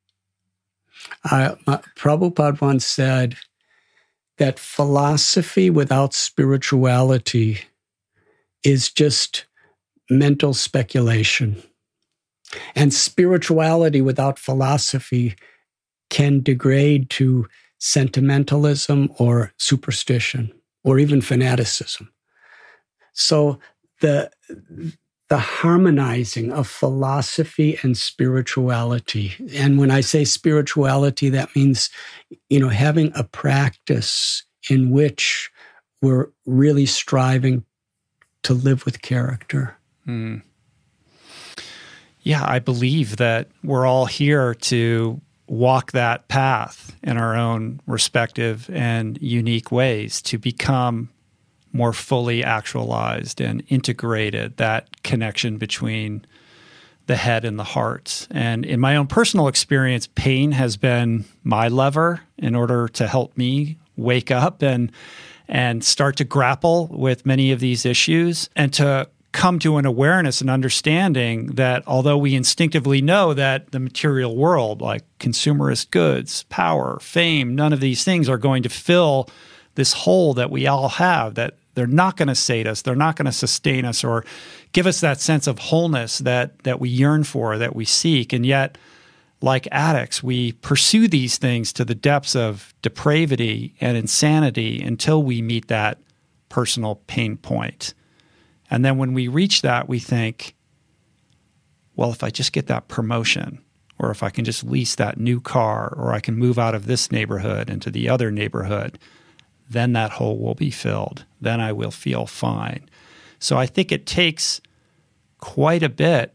Prabhupada once said that philosophy without spirituality is just mental speculation. And spirituality without philosophy can degrade to sentimentalism or superstition or even fanaticism. So the harmonizing of philosophy and spirituality. And when I say spirituality, that means, having a practice in which we're really striving to live with character. Mm. Yeah, I believe that we're all here to walk that path in our own respective and unique ways to become more fully actualized and integrated, that connection between the head and the heart. And in my own personal experience, pain has been my lever in order to help me wake up and start to grapple with many of these issues and to come to an awareness and understanding that although we instinctively know that the material world, like consumerist goods, power, fame, none of these things are going to fill this hole that we all have, that they're not going to sate us, they're not going to sustain us or give us that sense of wholeness that we yearn for, that we seek. And yet, like addicts, we pursue these things to the depths of depravity and insanity until we meet that personal pain point. And then when we reach that, we think, well, if I just get that promotion, or if I can just lease that new car, or I can move out of this neighborhood into the other neighborhood, then that hole will be filled. Then I will feel fine. So I think it takes quite a bit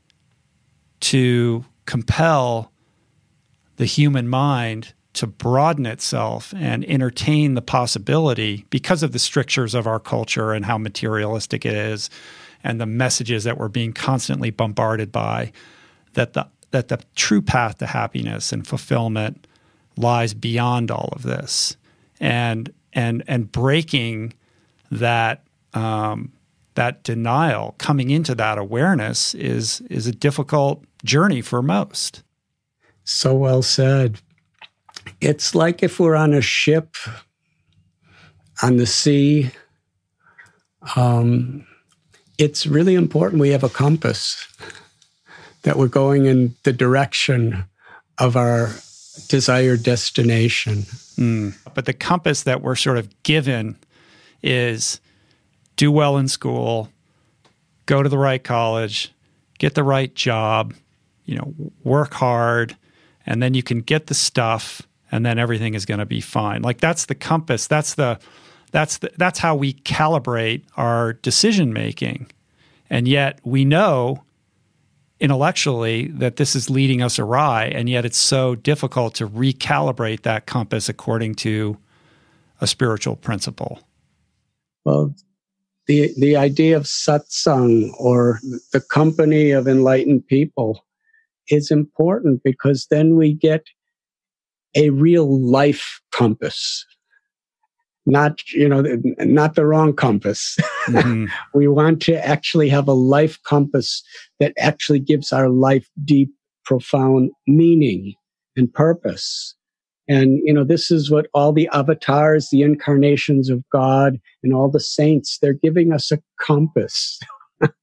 to compel the human mind to broaden itself and entertain the possibility, because of the strictures of our culture and how materialistic it is and the messages that we're being constantly bombarded by, that the true path to happiness and fulfillment lies beyond all of this. And breaking that denial, coming into that awareness is a difficult journey for most. So well said. It's like if we're on a ship on the sea, it's really important we have a compass, that we're going in the direction of our desired destination. But the compass that we're sort of given is do well in school, go to the right college, get the right job, work hard, and then you can get the stuff, and then everything is going to be fine. Like that's the compass. That's how we calibrate our decision making. And yet we know intellectually that this is leading us awry, and yet it's so difficult to recalibrate that compass according to a spiritual principle. Well, the idea of satsang, or the company of enlightened people, is important because then we get a real life compass, not the wrong compass. Mm-hmm. We want to actually have a life compass that actually gives our life deep, profound meaning and purpose. And, this is what all the avatars, the incarnations of God, and all the saints, they're giving us a compass.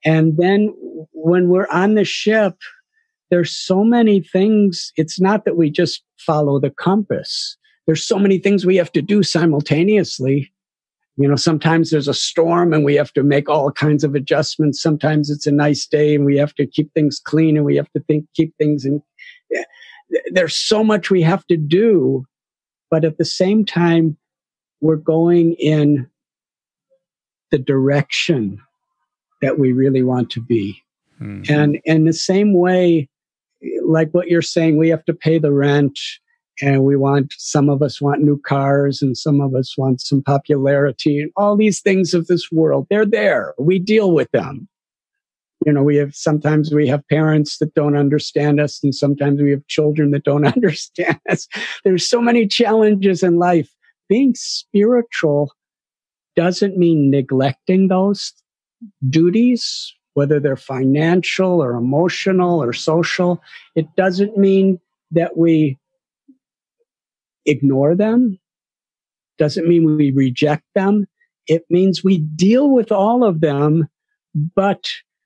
And then when we're on the ship, there's so many things. It's not that we just follow the compass. There's so many things we have to do simultaneously. Sometimes there's a storm and we have to make all kinds of adjustments. Sometimes it's a nice day and we have to keep things clean and we have to keep things in. There's so much we have to do, but at the same time, we're going in the direction that we really want to be. Mm-hmm. And in the same way, like what you're saying, we have to pay the rent, and some of us want new cars, and some of us want some popularity, and all these things of this world. They're there. We deal with them. Sometimes we have parents that don't understand us, and sometimes we have children that don't understand us. There's so many challenges in life. Being spiritual doesn't mean neglecting those duties, whether they're financial or emotional or social. It doesn't mean that we ignore them. Doesn't mean we reject them. It means we deal with all of them, but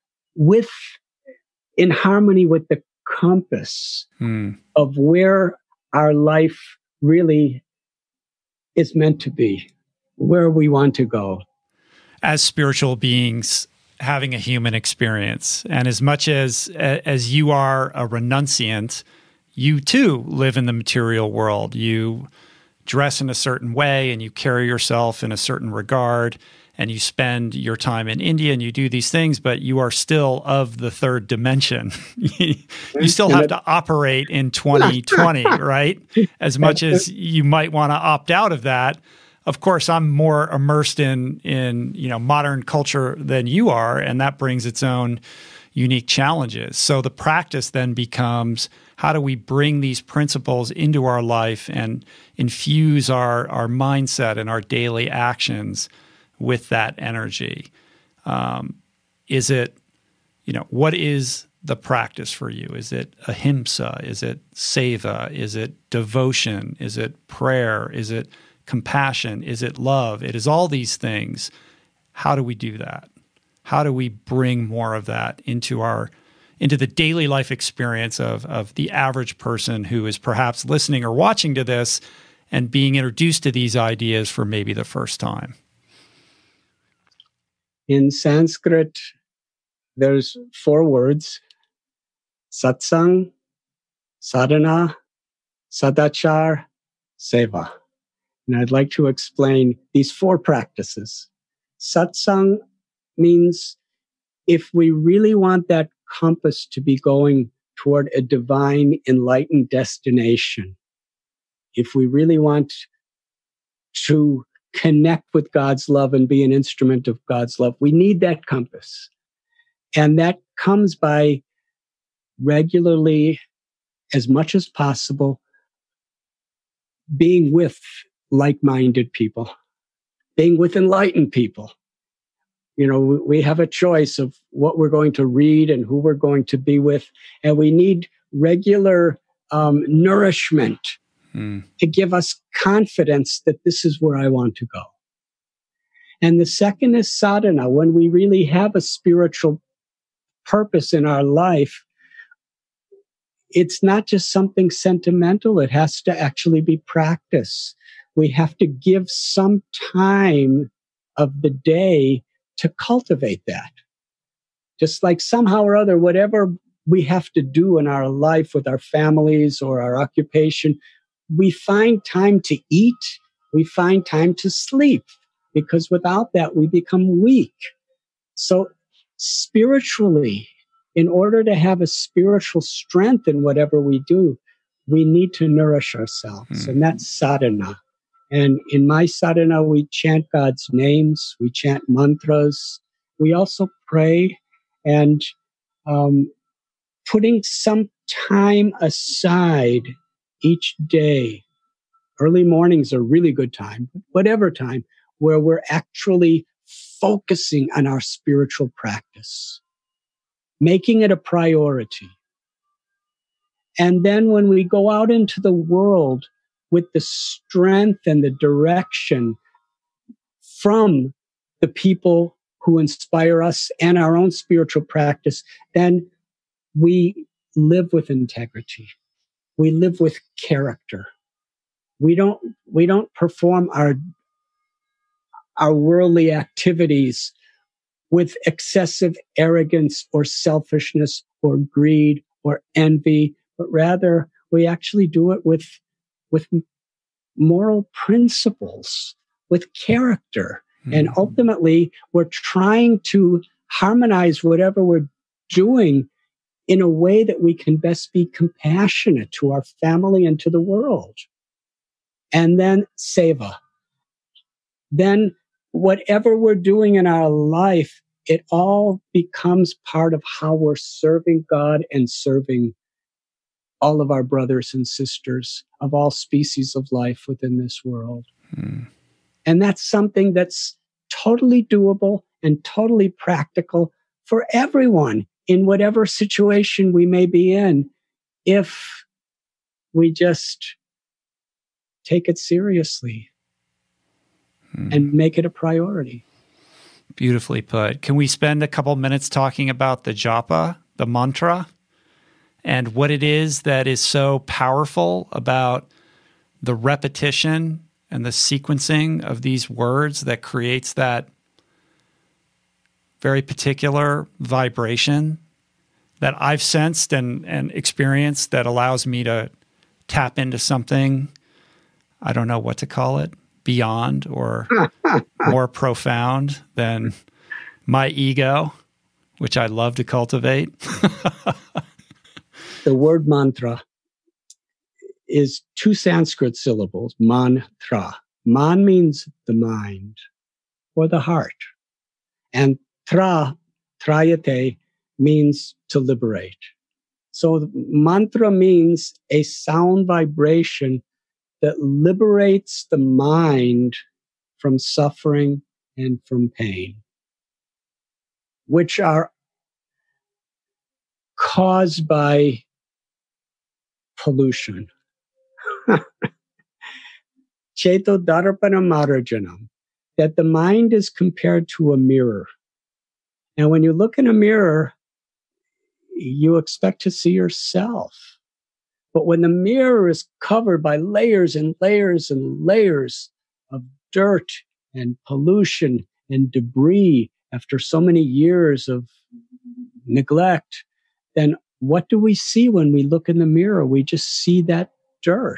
in harmony with the compass of where our life really is meant to be, where we want to go. As spiritual beings having a human experience, and as much as you are a renunciant, you too live in the material world. You dress in a certain way and you carry yourself in a certain regard, and you spend your time in India and you do these things, but you are still of the third dimension. You still have to operate in 2020, right? As much as you might want to opt out of that. Of course, I'm more immersed in modern culture than you are, and that brings its own unique challenges. So the practice then becomes, how do we bring these principles into our life and infuse our mindset and our daily actions with that energy? Is it, what is the practice for you? Is it ahimsa? Is it seva? Is it devotion? Is it prayer? Is it compassion? Is it love? It is all these things. How do we do that? How do we bring more of that into the daily life experience of the average person who is perhaps listening or watching to this and being introduced to these ideas for maybe the first time? In Sanskrit, there's 4 words: satsang, sadhana, sadachar, seva. And I'd like to explain these 4 practices. Satsang means if we really want that compass to be going toward a divine, enlightened destination, if we really want to connect with God's love and be an instrument of God's love, we need that compass. And that comes by regularly, as much as possible, being with like-minded people, being with enlightened people. We have a choice of what we're going to read and who we're going to be with, and we need regular nourishment to give us confidence that this is where I want to go. And the second is sadhana. When we really have a spiritual purpose in our life, it's not just something sentimental. It has to actually be practice. We have to give some time of the day to cultivate that. Just like somehow or other, whatever we have to do in our life with our families or our occupation, we find time to eat, we find time to sleep, because without that, we become weak. So spiritually, in order to have a spiritual strength in whatever we do, we need to nourish ourselves, and that's sadhana. And in my sadhana, we chant God's names, we chant mantras, we also pray, and putting some time aside each day. Early mornings are a really good time, whatever time, where we're actually focusing on our spiritual practice, making it a priority. And then when we go out into the world with the strength and the direction from the people who inspire us and our own spiritual practice, then we live with integrity. We live with character. We don't perform our worldly activities with excessive arrogance or selfishness or greed or envy, but rather we actually do it with moral principles, with character. And ultimately, we're trying to harmonize whatever we're doing in a way that we can best be compassionate to our family and to the world. And then seva. Then whatever we're doing in our life, it all becomes part of how we're serving God and serving all of our brothers and sisters of all species of life within this world. And that's something that's totally doable and totally practical for everyone in whatever situation we may be in, if we just take it seriously and make it a priority. Beautifully put. Can we spend a couple minutes talking about the japa, the mantra, and what it is that is so powerful about the repetition and the sequencing of these words that creates that very particular vibration that I've sensed and experienced that allows me to tap into something, I don't know what to call it, beyond or more profound than my ego, which I love to cultivate. The word mantra is two Sanskrit syllables, mantra. Man means the mind or the heart. And trayate, means to liberate. So mantra means a sound vibration that liberates the mind from suffering and from pain, which are caused by pollution. Cheto darpana marajanam, that the mind is compared to a mirror. And when you look in a mirror, you expect to see yourself. But when the mirror is covered by layers and layers and layers of dirt and pollution and debris after so many years of neglect, then what do we see when we look in the mirror? We just see that dirt.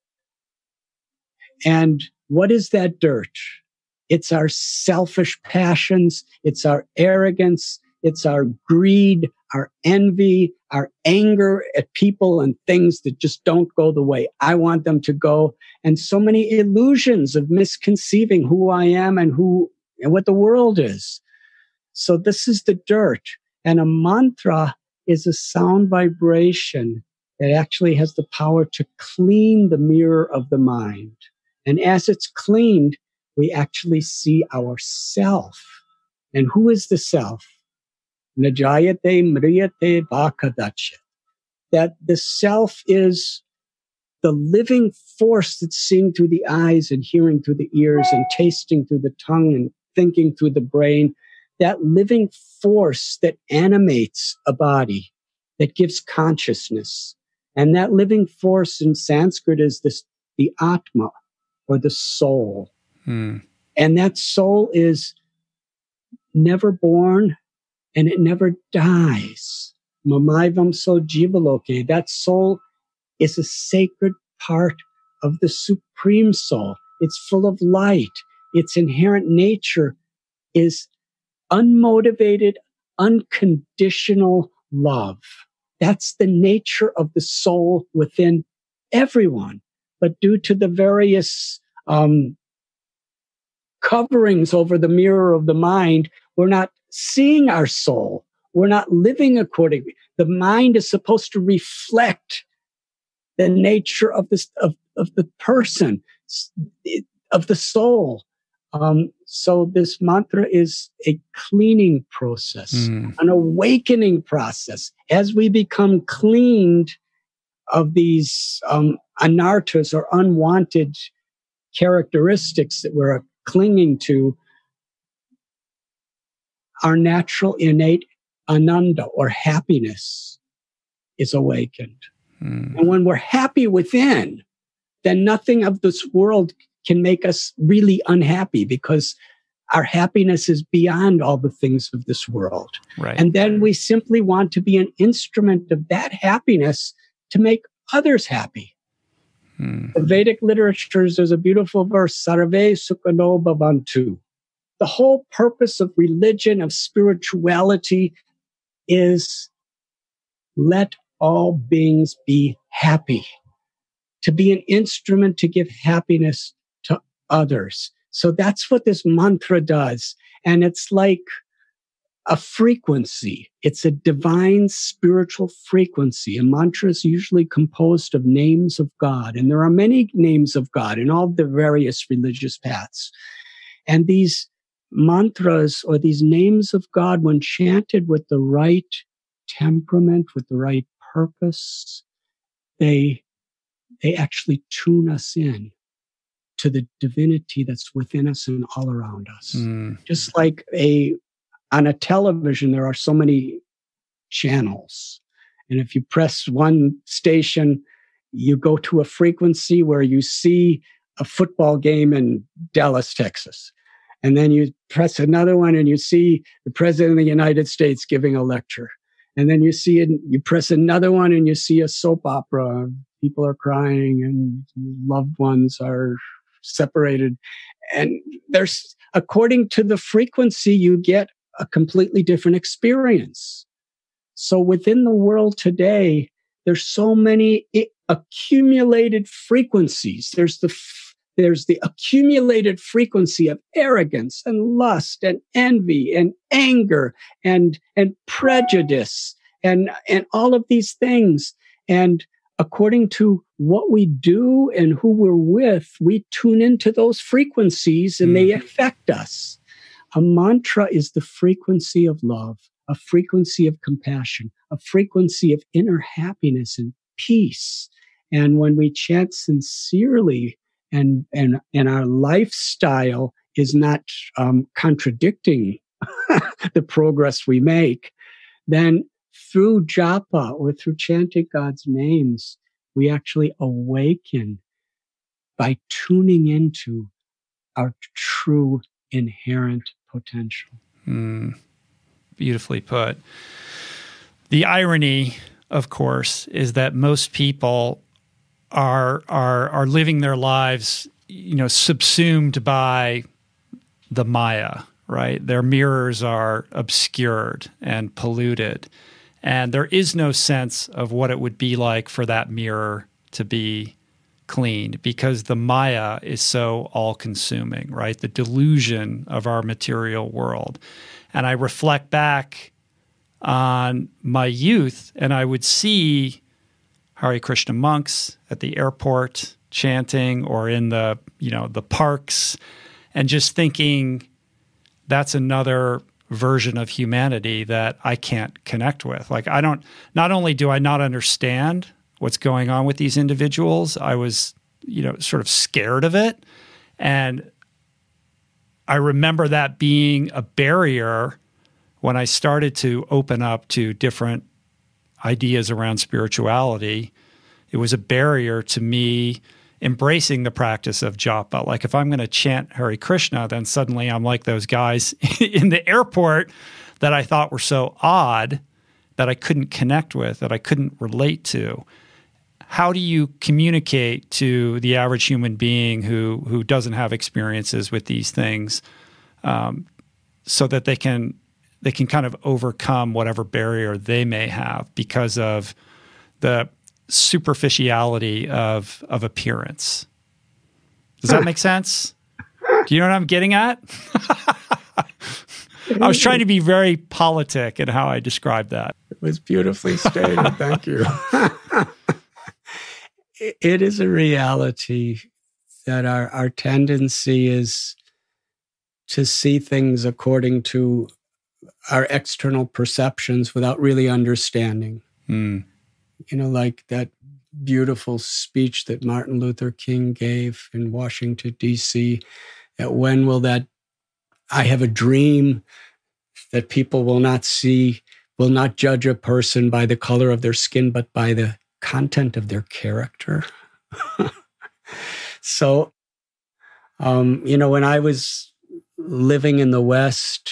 And what is that dirt? It's our selfish passions. It's our arrogance. It's our greed, our envy, our anger at people and things that just don't go the way I want them to go. And so many illusions of misconceiving who I am and what the world is. So this is the dirt. And a mantra is a sound vibration that actually has the power to clean the mirror of the mind. And as it's cleaned, we actually see ourself. And who is the self? Najayate mriyate vakadachyat. That the self is the living force that's seeing through the eyes and hearing through the ears and tasting through the tongue and thinking through the brain. That living force that animates a body, that gives consciousness. And that living force in Sanskrit is the Atma, or the soul. And that soul is never born and it never dies. Mamaivam so jivaloke. That soul is a sacred part of the supreme soul. It's full of light. Its inherent nature is unmotivated, unconditional love. That's the nature of the soul within everyone. But due to the various coverings over the mirror of the mind, we're not seeing our soul. We're not living accordingly. The mind is supposed to reflect the nature of the person, of the soul. So this mantra is a cleaning process, an awakening process. As we become cleaned of these anarthas or unwanted characteristics that we're clinging to, our natural innate ananda or happiness is awakened. And when we're happy within, then nothing of this world can make us really unhappy, because our happiness is beyond all the things of this world. Right. And then we simply want to be an instrument of that happiness to make others happy. The Vedic literatures, there's a beautiful verse, Sarve Sukhano Bhavantu. The whole purpose of religion, of spirituality, is let all beings be happy, to be an instrument to give happiness to others. So that's what this mantra does. And it's like a frequency. It's a divine spiritual frequency. A mantra is usually composed of names of God. And there are many names of God in all the various religious paths. And these mantras, or these names of God, when chanted with the right temperament, with the right purpose, they actually tune us in to the divinity that's within us and all around us. Just like on a television, there are so many channels. And if you press one station, you go to a frequency where you see a football game in Dallas, Texas. And then you press another one and you see the President of the United States giving a lecture. And then you press another one and you see a soap opera. People are crying and loved ones are separated. And there's, according to the frequency, you get a completely different experience. So within the world today, there's so many accumulated frequencies. There's the accumulated frequency of arrogance and lust and envy and anger and prejudice and all of these things. And according to what we do and who we're with, we tune into those frequencies and they affect us. A mantra is the frequency of love, a frequency of compassion, a frequency of inner happiness and peace. And when we chant sincerely, and our lifestyle is not contradicting the progress we make, then through japa or through chanting God's names, we actually awaken by tuning into our true inherent potential. Beautifully put. The irony, of course, is that most people are living their lives, subsumed by the Maya, right? Their mirrors are obscured and polluted, and there is no sense of what it would be like for that mirror to be cleaned, because the Maya is so all-consuming, right? The delusion of our material world. And I reflect back on my youth, and I would see Hare Krishna monks at the airport chanting, or in the parks, and just thinking that's another version of humanity that I can't connect with. Like, not only do I not understand what's going on with these individuals, I was, sort of scared of it. And I remember that being a barrier when I started to open up to different ideas around spirituality. It was a barrier to me embracing the practice of japa. Like, if I'm going to chant Hare Krishna, then suddenly I'm like those guys in the airport that I thought were so odd, that I couldn't connect with, that I couldn't relate to. How do you communicate to the average human being who doesn't have experiences with these things, so that they can kind of overcome whatever barrier they may have because of the superficiality of appearance? Does that make sense? Do you know what I'm getting at? I was trying to be very politic in how I described that. It was beautifully stated. Thank you. It is a reality that our tendency is to see things according to our external perceptions without really understanding. Like that beautiful speech that Martin Luther King gave in Washington, D.C., that when will that I have a dream that people will not judge a person by the color of their skin, but by the content of their character. So, when I was living in the West,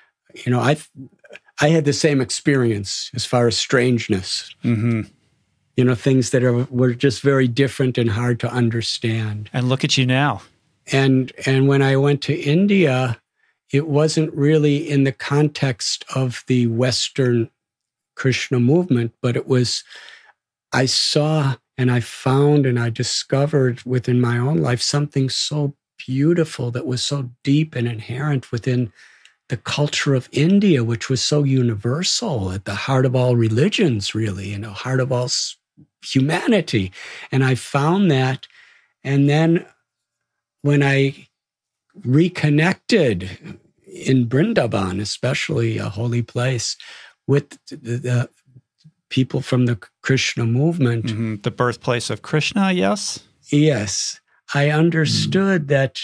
I had the same experience as far as strangeness. Mm-hmm. Things that were just very different and hard to understand. And look at you now. And when I went to India, it wasn't really in the context of the Western Krishna movement, but I saw and I found and I discovered within my own life something so beautiful that was so deep and inherent within the culture of India, which was so universal, at the heart of all religions, really, heart of all humanity. And I found that. And then when I reconnected in Vrindavan, especially a holy place, with the people from the Krishna movement. Mm-hmm. The birthplace of Krishna, yes? Yes. I understood that,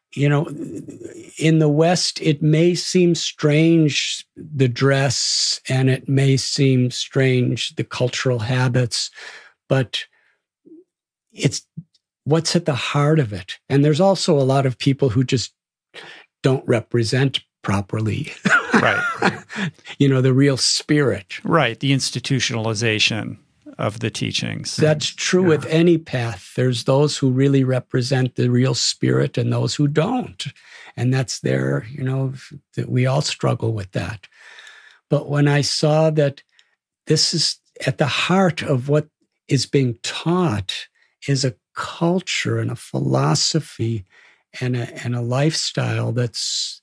in the West, it may seem strange, the dress, and it may seem strange, the cultural habits, but it's what's at the heart of it. And there's also a lot of people who just don't represent properly. Right. The real spirit. Right. The institutionalization of the teachings. That's true with any path. There's those who really represent the real spirit and those who don't. And that's there, that we all struggle with that. But when I saw that this is at the heart of what is being taught is a culture and a philosophy and a lifestyle that's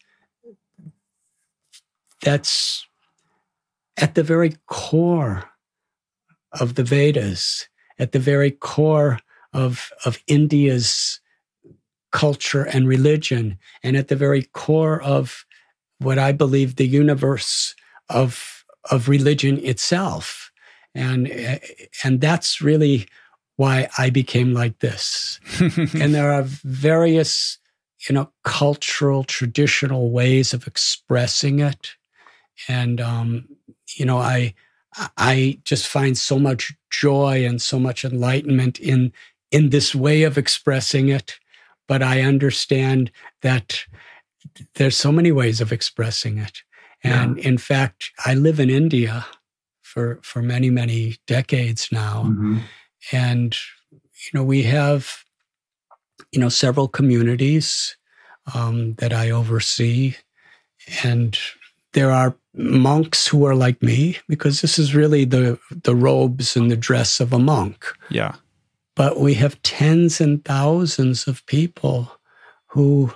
at the very core of the Vedas, at the very core of India's culture and religion, and at the very core of what I believe the universe of religion itself. And that's really why I became like this. And there are various, cultural, traditional ways of expressing it. And, I just find so much joy and so much enlightenment in this way of expressing it. But I understand that there's so many ways of expressing it. And in fact, I live in India for many, many decades now. Mm-hmm. And, we have, several communities that I oversee. And there are monks who are like me, because this is really the robes and the dress of a monk. Yeah. But we have tens and thousands of people who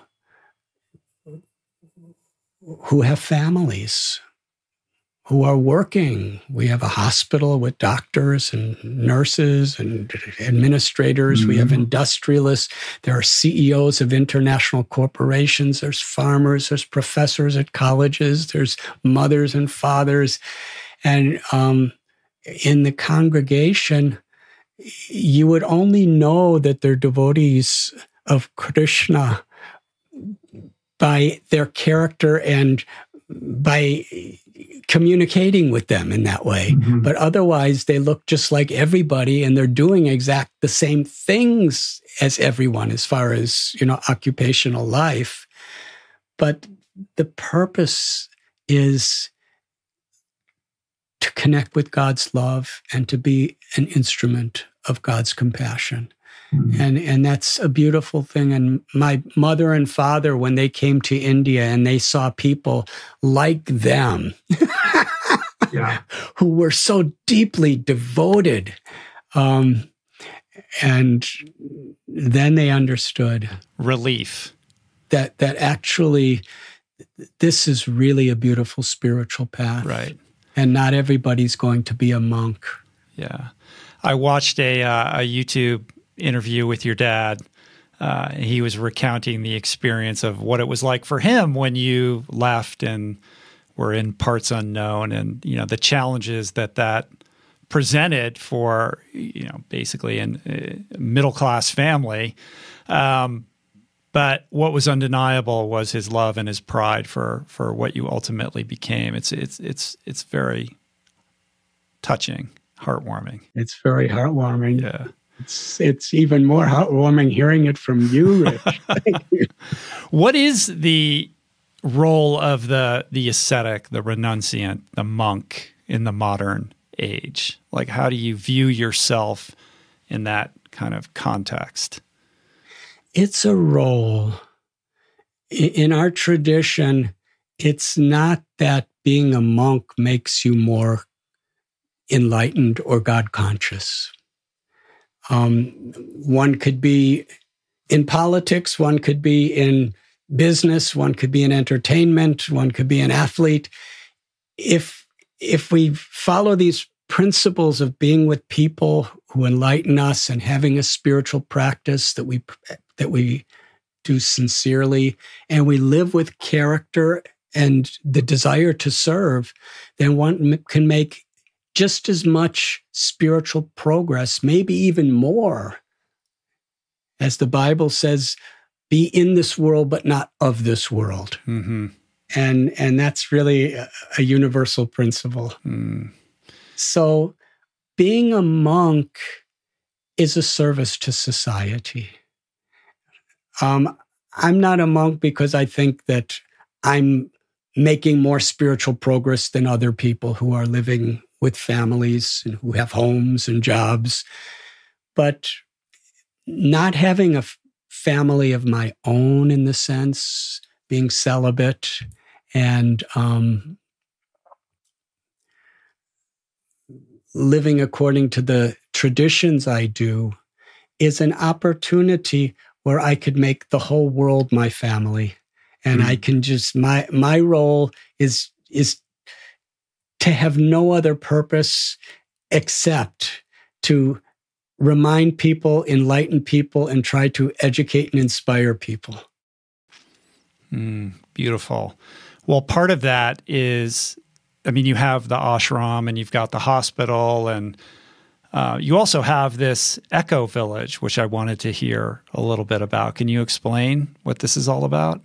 have families, who are working. We have a hospital with doctors and nurses and administrators. Mm-hmm. We have industrialists. There are CEOs of international corporations. There's farmers. There's professors at colleges. There's mothers and fathers. And in the congregation, you would only know that they're devotees of Krishna by their character and by communicating with them in that way. Mm-hmm. But otherwise, they look just like everybody, and they're doing the same things as everyone as far as, occupational life. But the purpose is to connect with God's love and to be an instrument of God's compassion. Mm-hmm. And that's a beautiful thing. And my mother and father, when they came to India and they saw people like them, who were so deeply devoted, and then they understood relief that actually this is really a beautiful spiritual path, right? And not everybody's going to be a monk. Yeah, I watched a YouTube interview with your dad. He was recounting the experience of what it was like for him when you left and were in parts unknown, and the challenges that presented for basically a middle class family. But what was undeniable was his love and his pride for what you ultimately became. It's very touching, heartwarming. It's very heartwarming. Yeah. It's even more heartwarming hearing it from you, Rich. Thank you. What is the role of the ascetic, the renunciant, the monk in the modern age? Like, how do you view yourself in that kind of context? It's a role. In our tradition, it's not that being a monk makes you more enlightened or God conscious. One could be in politics, one could be in business, one could be in entertainment, one could be an athlete. If we follow these principles of being with people who enlighten us and having a spiritual practice that we do sincerely, and we live with character and the desire to serve, then one can make just as much spiritual progress, maybe even more. As the Bible says, be in this world, but not of this world. Mm-hmm. And that's really a universal principle. Mm. So being a monk is a service to society. I'm not a monk because I think that I'm making more spiritual progress than other people who are living with families and who have homes and jobs. But not having a family of my own, in the sense, being celibate and living according to the traditions I do, is an opportunity where I could make the whole world my family. And I can just, my role is to have no other purpose except to remind people, enlighten people, and try to educate and inspire people. Beautiful. Well, part of that is, I mean, you have the ashram and you've got the hospital, and you also have this eco village, which I wanted to hear a little bit about. Can you explain what this is all about?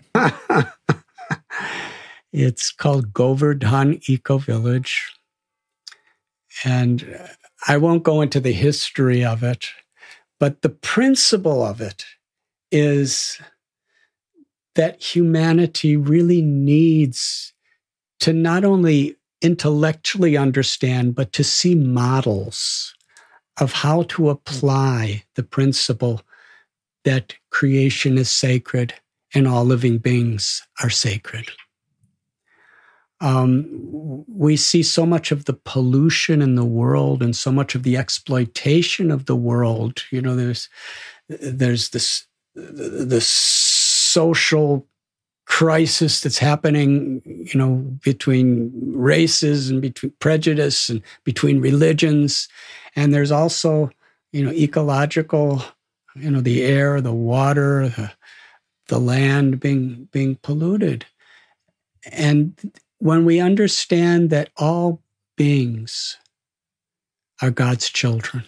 It's called Govardhan Eco Village. And I won't go into the history of it, but the principle of it is that humanity really needs to not only intellectually understand, but to see models of how to apply the principle that creation is sacred and all living beings are sacred. We see so much of the pollution in the world and so much of the exploitation of the world. You know, there's the social crisis that's happening, you know, between races and between prejudice and between religions. And there's also, you know, ecological, you know, the air, the water, the land being polluted. And when we understand that all beings are God's children,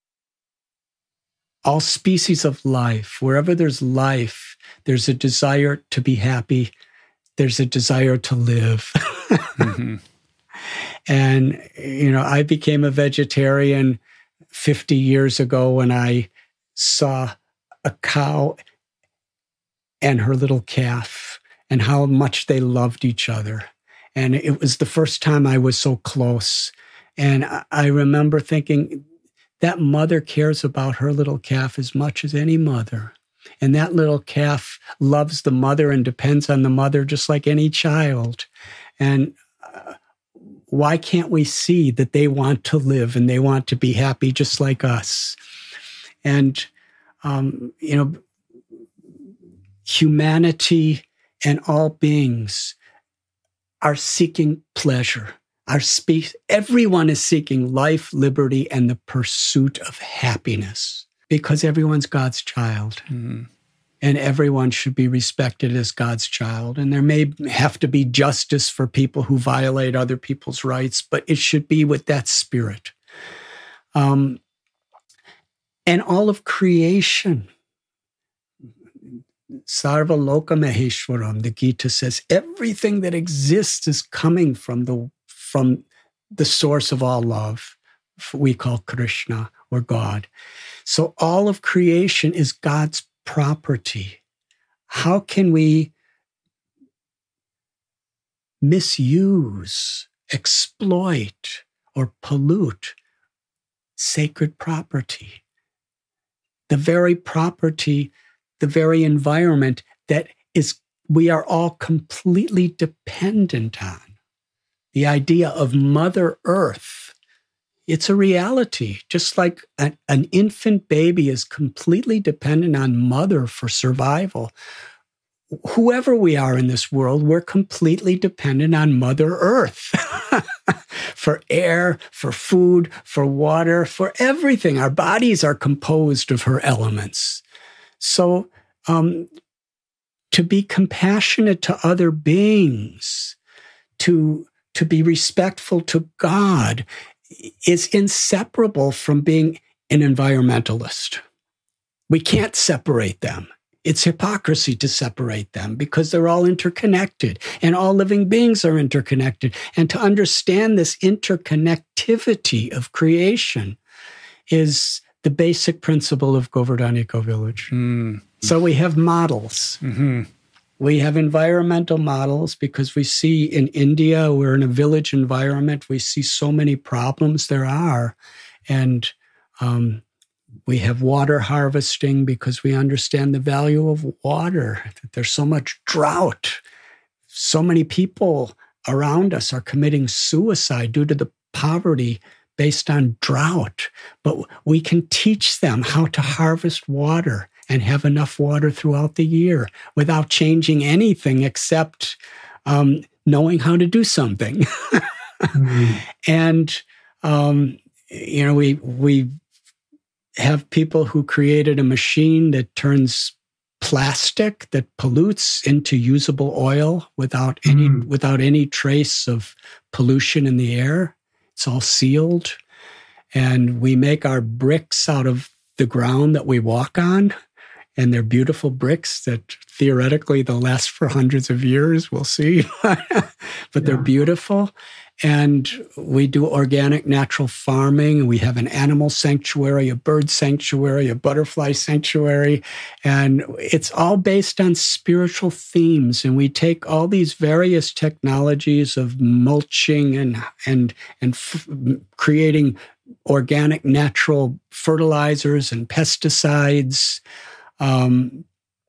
all species of life, wherever there's life, there's a desire to be happy. There's a desire to live. Mm-hmm. And, you know, I became a vegetarian 50 years ago when I saw a cow and her little calf and how much they loved each other. And it was the first time I was so close. And I remember thinking, that mother cares about her little calf as much as any mother. And that little calf loves the mother and depends on the mother just like any child. And why can't we see that they want to live and they want to be happy just like us? And, you know, humanity and all beings are seeking pleasure. Everyone is seeking life, liberty, and the pursuit of happiness because everyone's God's child. Mm-hmm. And everyone should be respected as God's child. And there may have to be justice for people who violate other people's rights, but it should be with that spirit. And all of creation, Sarva Loka Maheshwaram, the Gita says, everything that exists is coming from the source of all love, we call Krishna or God. So all of creation is God's property. How can we misuse, exploit, or pollute sacred property? The very property, the very environment that we are all completely dependent on. The idea of Mother Earth, it's a reality. Just like an infant baby is completely dependent on mother for survival. Whoever we are in this world, we're completely dependent on Mother Earth for air, for food, for water, for everything. Our bodies are composed of her elements. So to be compassionate to other beings, to be respectful to God, is inseparable from being an environmentalist. We can't separate them. It's hypocrisy to separate them because they're all interconnected and all living beings are interconnected. And to understand this interconnectivity of creation is the basic principle of Govardhan Eco Village. So we have models. Mm-hmm. We have environmental models because we see in India, we're in a village environment. We see so many problems there are. And we have water harvesting because we understand the value of water. There's so much drought. So many people around us are committing suicide due to the poverty based on drought. But we can teach them how to harvest water and have enough water throughout the year without changing anything except knowing how to do something. Mm-hmm. And, we have people who created a machine that turns plastic that pollutes into usable oil without any trace of pollution in the air. It's all sealed. And we make our bricks out of the ground that we walk on. And they're beautiful bricks that theoretically they'll last for hundreds of years. We'll see. But they're beautiful. And we do organic natural farming. We have an animal sanctuary, a bird sanctuary, a butterfly sanctuary. And it's all based on spiritual themes. And we take all these various technologies of mulching and creating organic natural fertilizers and pesticides, and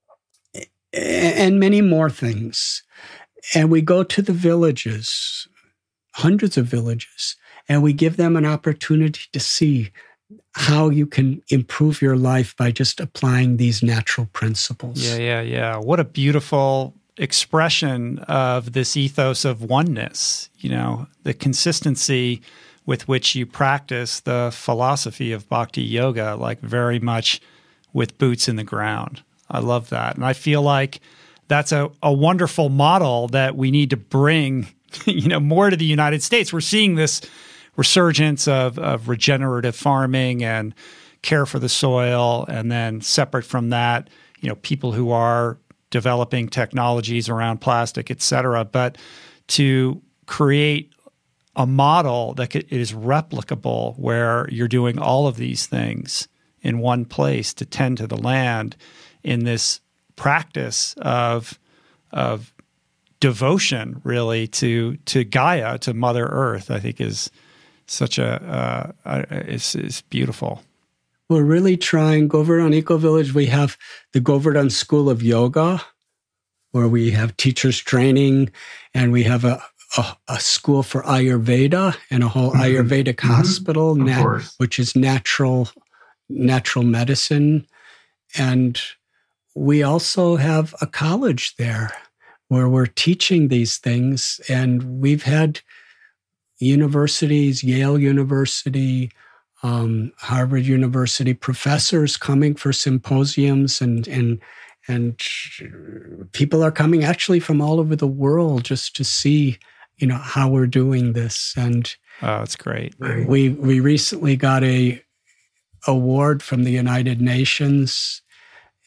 many more things. And we go to the villages, hundreds of villages, and we give them an opportunity to see how you can improve your life by just applying these natural principles. Yeah. What a beautiful expression of this ethos of oneness, the consistency with which you practice the philosophy of bhakti yoga, like very much with boots in the ground. I love that. And I feel like that's a wonderful model that we need to bring more to the United States. We're seeing this resurgence of regenerative farming and care for the soil. And then separate from that, people who are developing technologies around plastic, et cetera. But to create a model that is replicable where you're doing all of these things in one place to tend to the land in this practice of devotion, really, to Gaia, to Mother Earth, I think is such is beautiful. We're really trying. Govardhan Eco Village, we have the Govardhan School of Yoga, where we have teachers training, and we have a school for Ayurveda and a whole Ayurvedic hospital, which is natural medicine. And we also have a college there where we're teaching these things. And we've had universities, Yale University, Harvard University, professors coming for symposiums, and people are coming actually from all over the world just to see, how we're doing this. And that's great. We recently got a award from the United Nations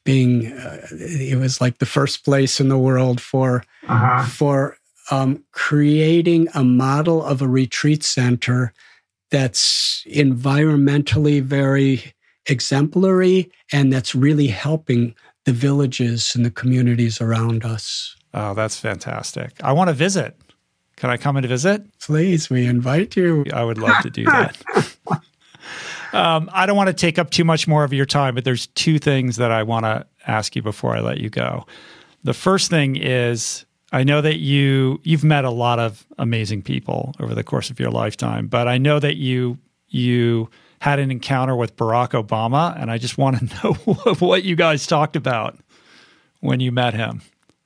being, it was like the first place in the world for creating a model of a retreat center that's environmentally very exemplary and that's really helping the villages and the communities around us. Oh, that's fantastic. I want to visit. Can I come and visit? Please, we invite you. I would love to do that. I don't want to take up too much more of your time, but there's two things that I want to ask you before I let you go. The first thing is, I know that you've met a lot of amazing people over the course of your lifetime, but I know that you had an encounter with Barack Obama, and I just want to know what you guys talked about when you met him.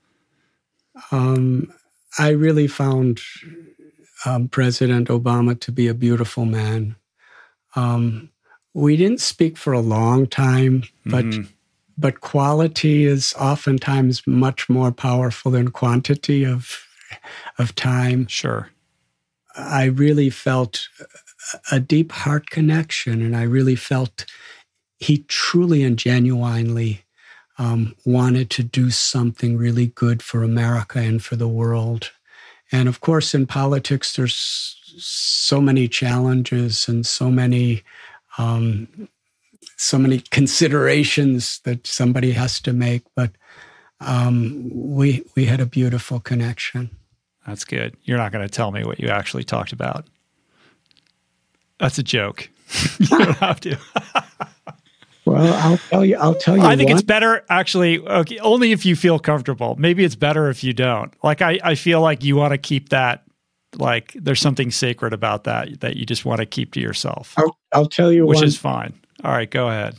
I really found President Obama to be a beautiful man. We didn't speak for a long time, but quality is oftentimes much more powerful than quantity of time. Sure. I really felt a deep heart connection, and I really felt he truly and genuinely wanted to do something really good for America and for the world. And of course, in politics, there's so many challenges and so many considerations that somebody has to make. But we had a beautiful connection. That's good. You're not going to tell me what you actually talked about. That's a joke. You don't have to. Well, I'll tell you. I think it's better, actually, okay, only if you feel comfortable. Maybe it's better if you don't. Like, I feel like you want to keep that, like, there's something sacred about that you just want to keep to yourself. I'll tell you which is fine. All right, go ahead.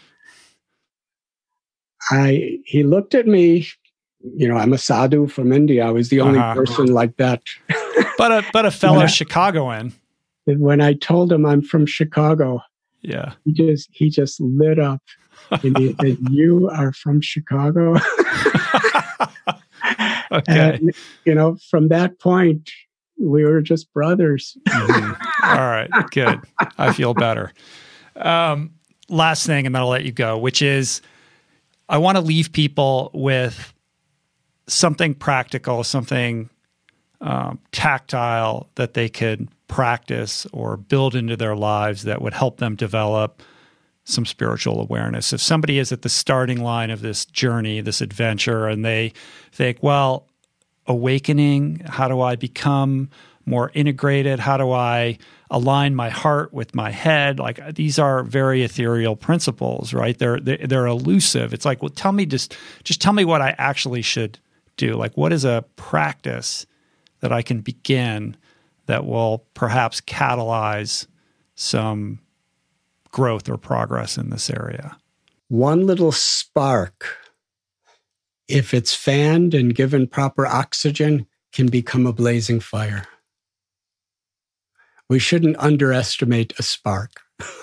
He looked at me, I'm a sadhu from India. I was the only person like that. but a fellow Chicagoan. When I told him I'm from Chicago, yeah, he just lit up. And he said, "You are from Chicago." Okay. And, from that point, we were just brothers. Mm-hmm. All right, good. I feel better. Last thing, and then I'll let you go, which is I want to leave people with something practical, something tactile that they could practice or build into their lives that would help them develop some spiritual awareness. If somebody is at the starting line of this journey, this adventure, and they think, well, awakening, how do I become more integrated? How do I align my heart with my head? Like, these are very ethereal principles, right? They're elusive. It's like, well, just tell me what I actually should do. Like, what is a practice that I can begin that will perhaps catalyze some growth or progress in this area? One little spark, if it's fanned and given proper oxygen, can become a blazing fire. We shouldn't underestimate a spark.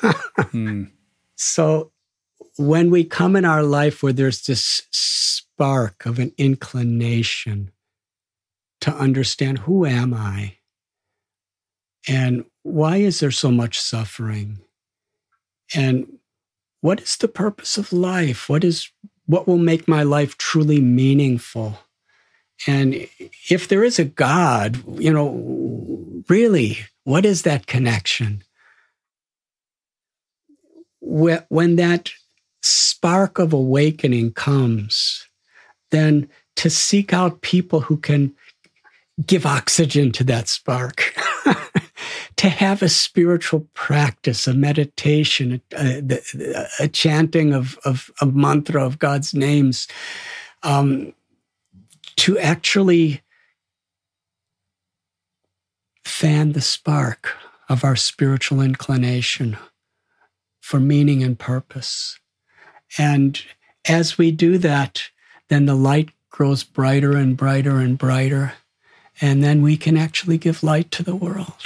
So when we come in our life where there's this spark of an inclination to understand, who am I? And why is there so much suffering? And what is the purpose of life? What will make my life truly meaningful? And if there is a God, really, what is that connection? When that spark of awakening comes, then to seek out people who can give oxygen to that spark, to have a spiritual practice, a meditation, a chanting of a mantra of God's names, to actually fan the spark of our spiritual inclination for meaning and purpose. And as we do that, then the light grows brighter and brighter and brighter. And then we can actually give light to the world.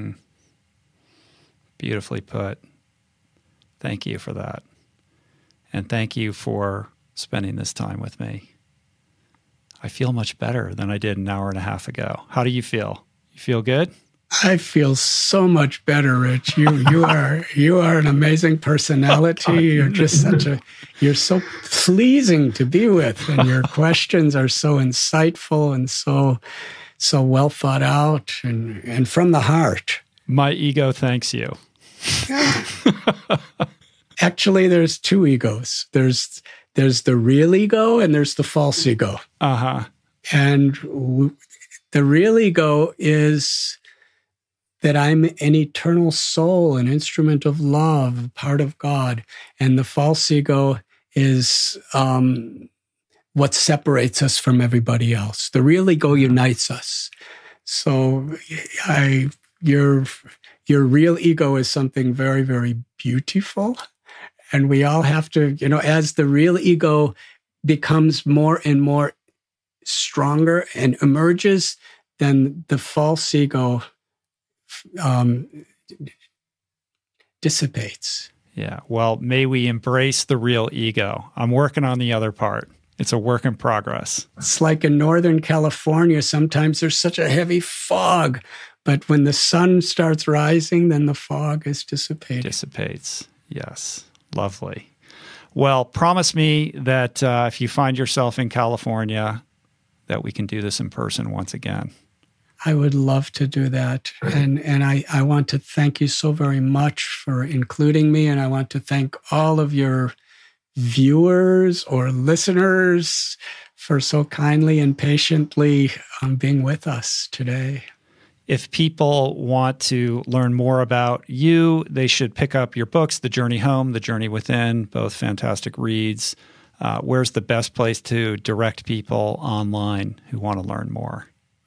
Beautifully put. Thank you for that. And thank you for spending this time with me. I feel much better than I did an hour and a half ago. How do you feel? You feel good? I feel so much better, Rich. You are an amazing personality. You're so pleasing to be with, and your questions are so insightful and so well thought out and from the heart. My ego thanks you. Actually, there's two egos. There's the real ego and there's the false ego. And the real ego is that I'm an eternal soul, an instrument of love, a part of God. And the false ego is what separates us from everybody else. The real ego unites us. So your real ego is something very, very beautiful. And we all have to, as the real ego becomes more and more stronger and emerges, then the false ego dissipates. Yeah. Well, may we embrace the real ego. I'm working on the other part. It's a work in progress. It's like in Northern California, sometimes there's such a heavy fog, but when the sun starts rising, then the fog is dissipated. Dissipates. Yes. Lovely. Well, promise me that if you find yourself in California, that we can do this in person once again. I would love to do that. And I want to thank you so very much for including me. And I want to thank all of your viewers or listeners for so kindly and patiently being with us today. If people want to learn more about you, they should pick up your books, The Journey Home, The Journey Within, both fantastic reads. Where's the best place to direct people online who want to learn more?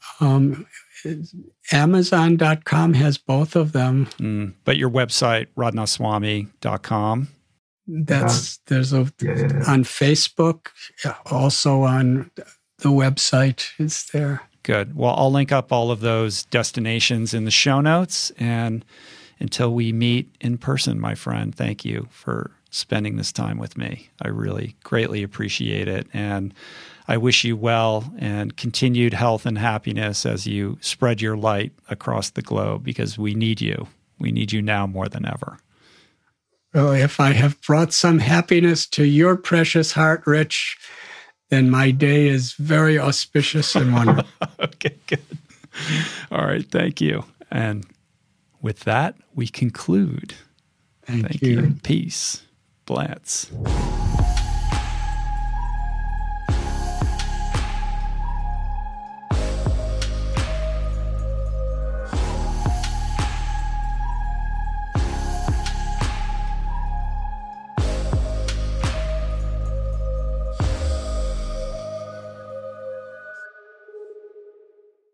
Amazon.com has both of them. But your website, radnaswamy.com. There's on Facebook, also on the website, it's there. Good. Well, I'll link up all of those destinations in the show notes. And until we meet in person, my friend, thank you for spending this time with me. I really greatly appreciate it. And I wish you well and continued health and happiness as you spread your light across the globe, because we need you. We need you now more than ever. Well, if I have brought some happiness to your precious heart, Rich, then my day is very auspicious and wonderful. Okay, good. All right, thank you. And with that, we conclude. Thank you. Peace. Blance.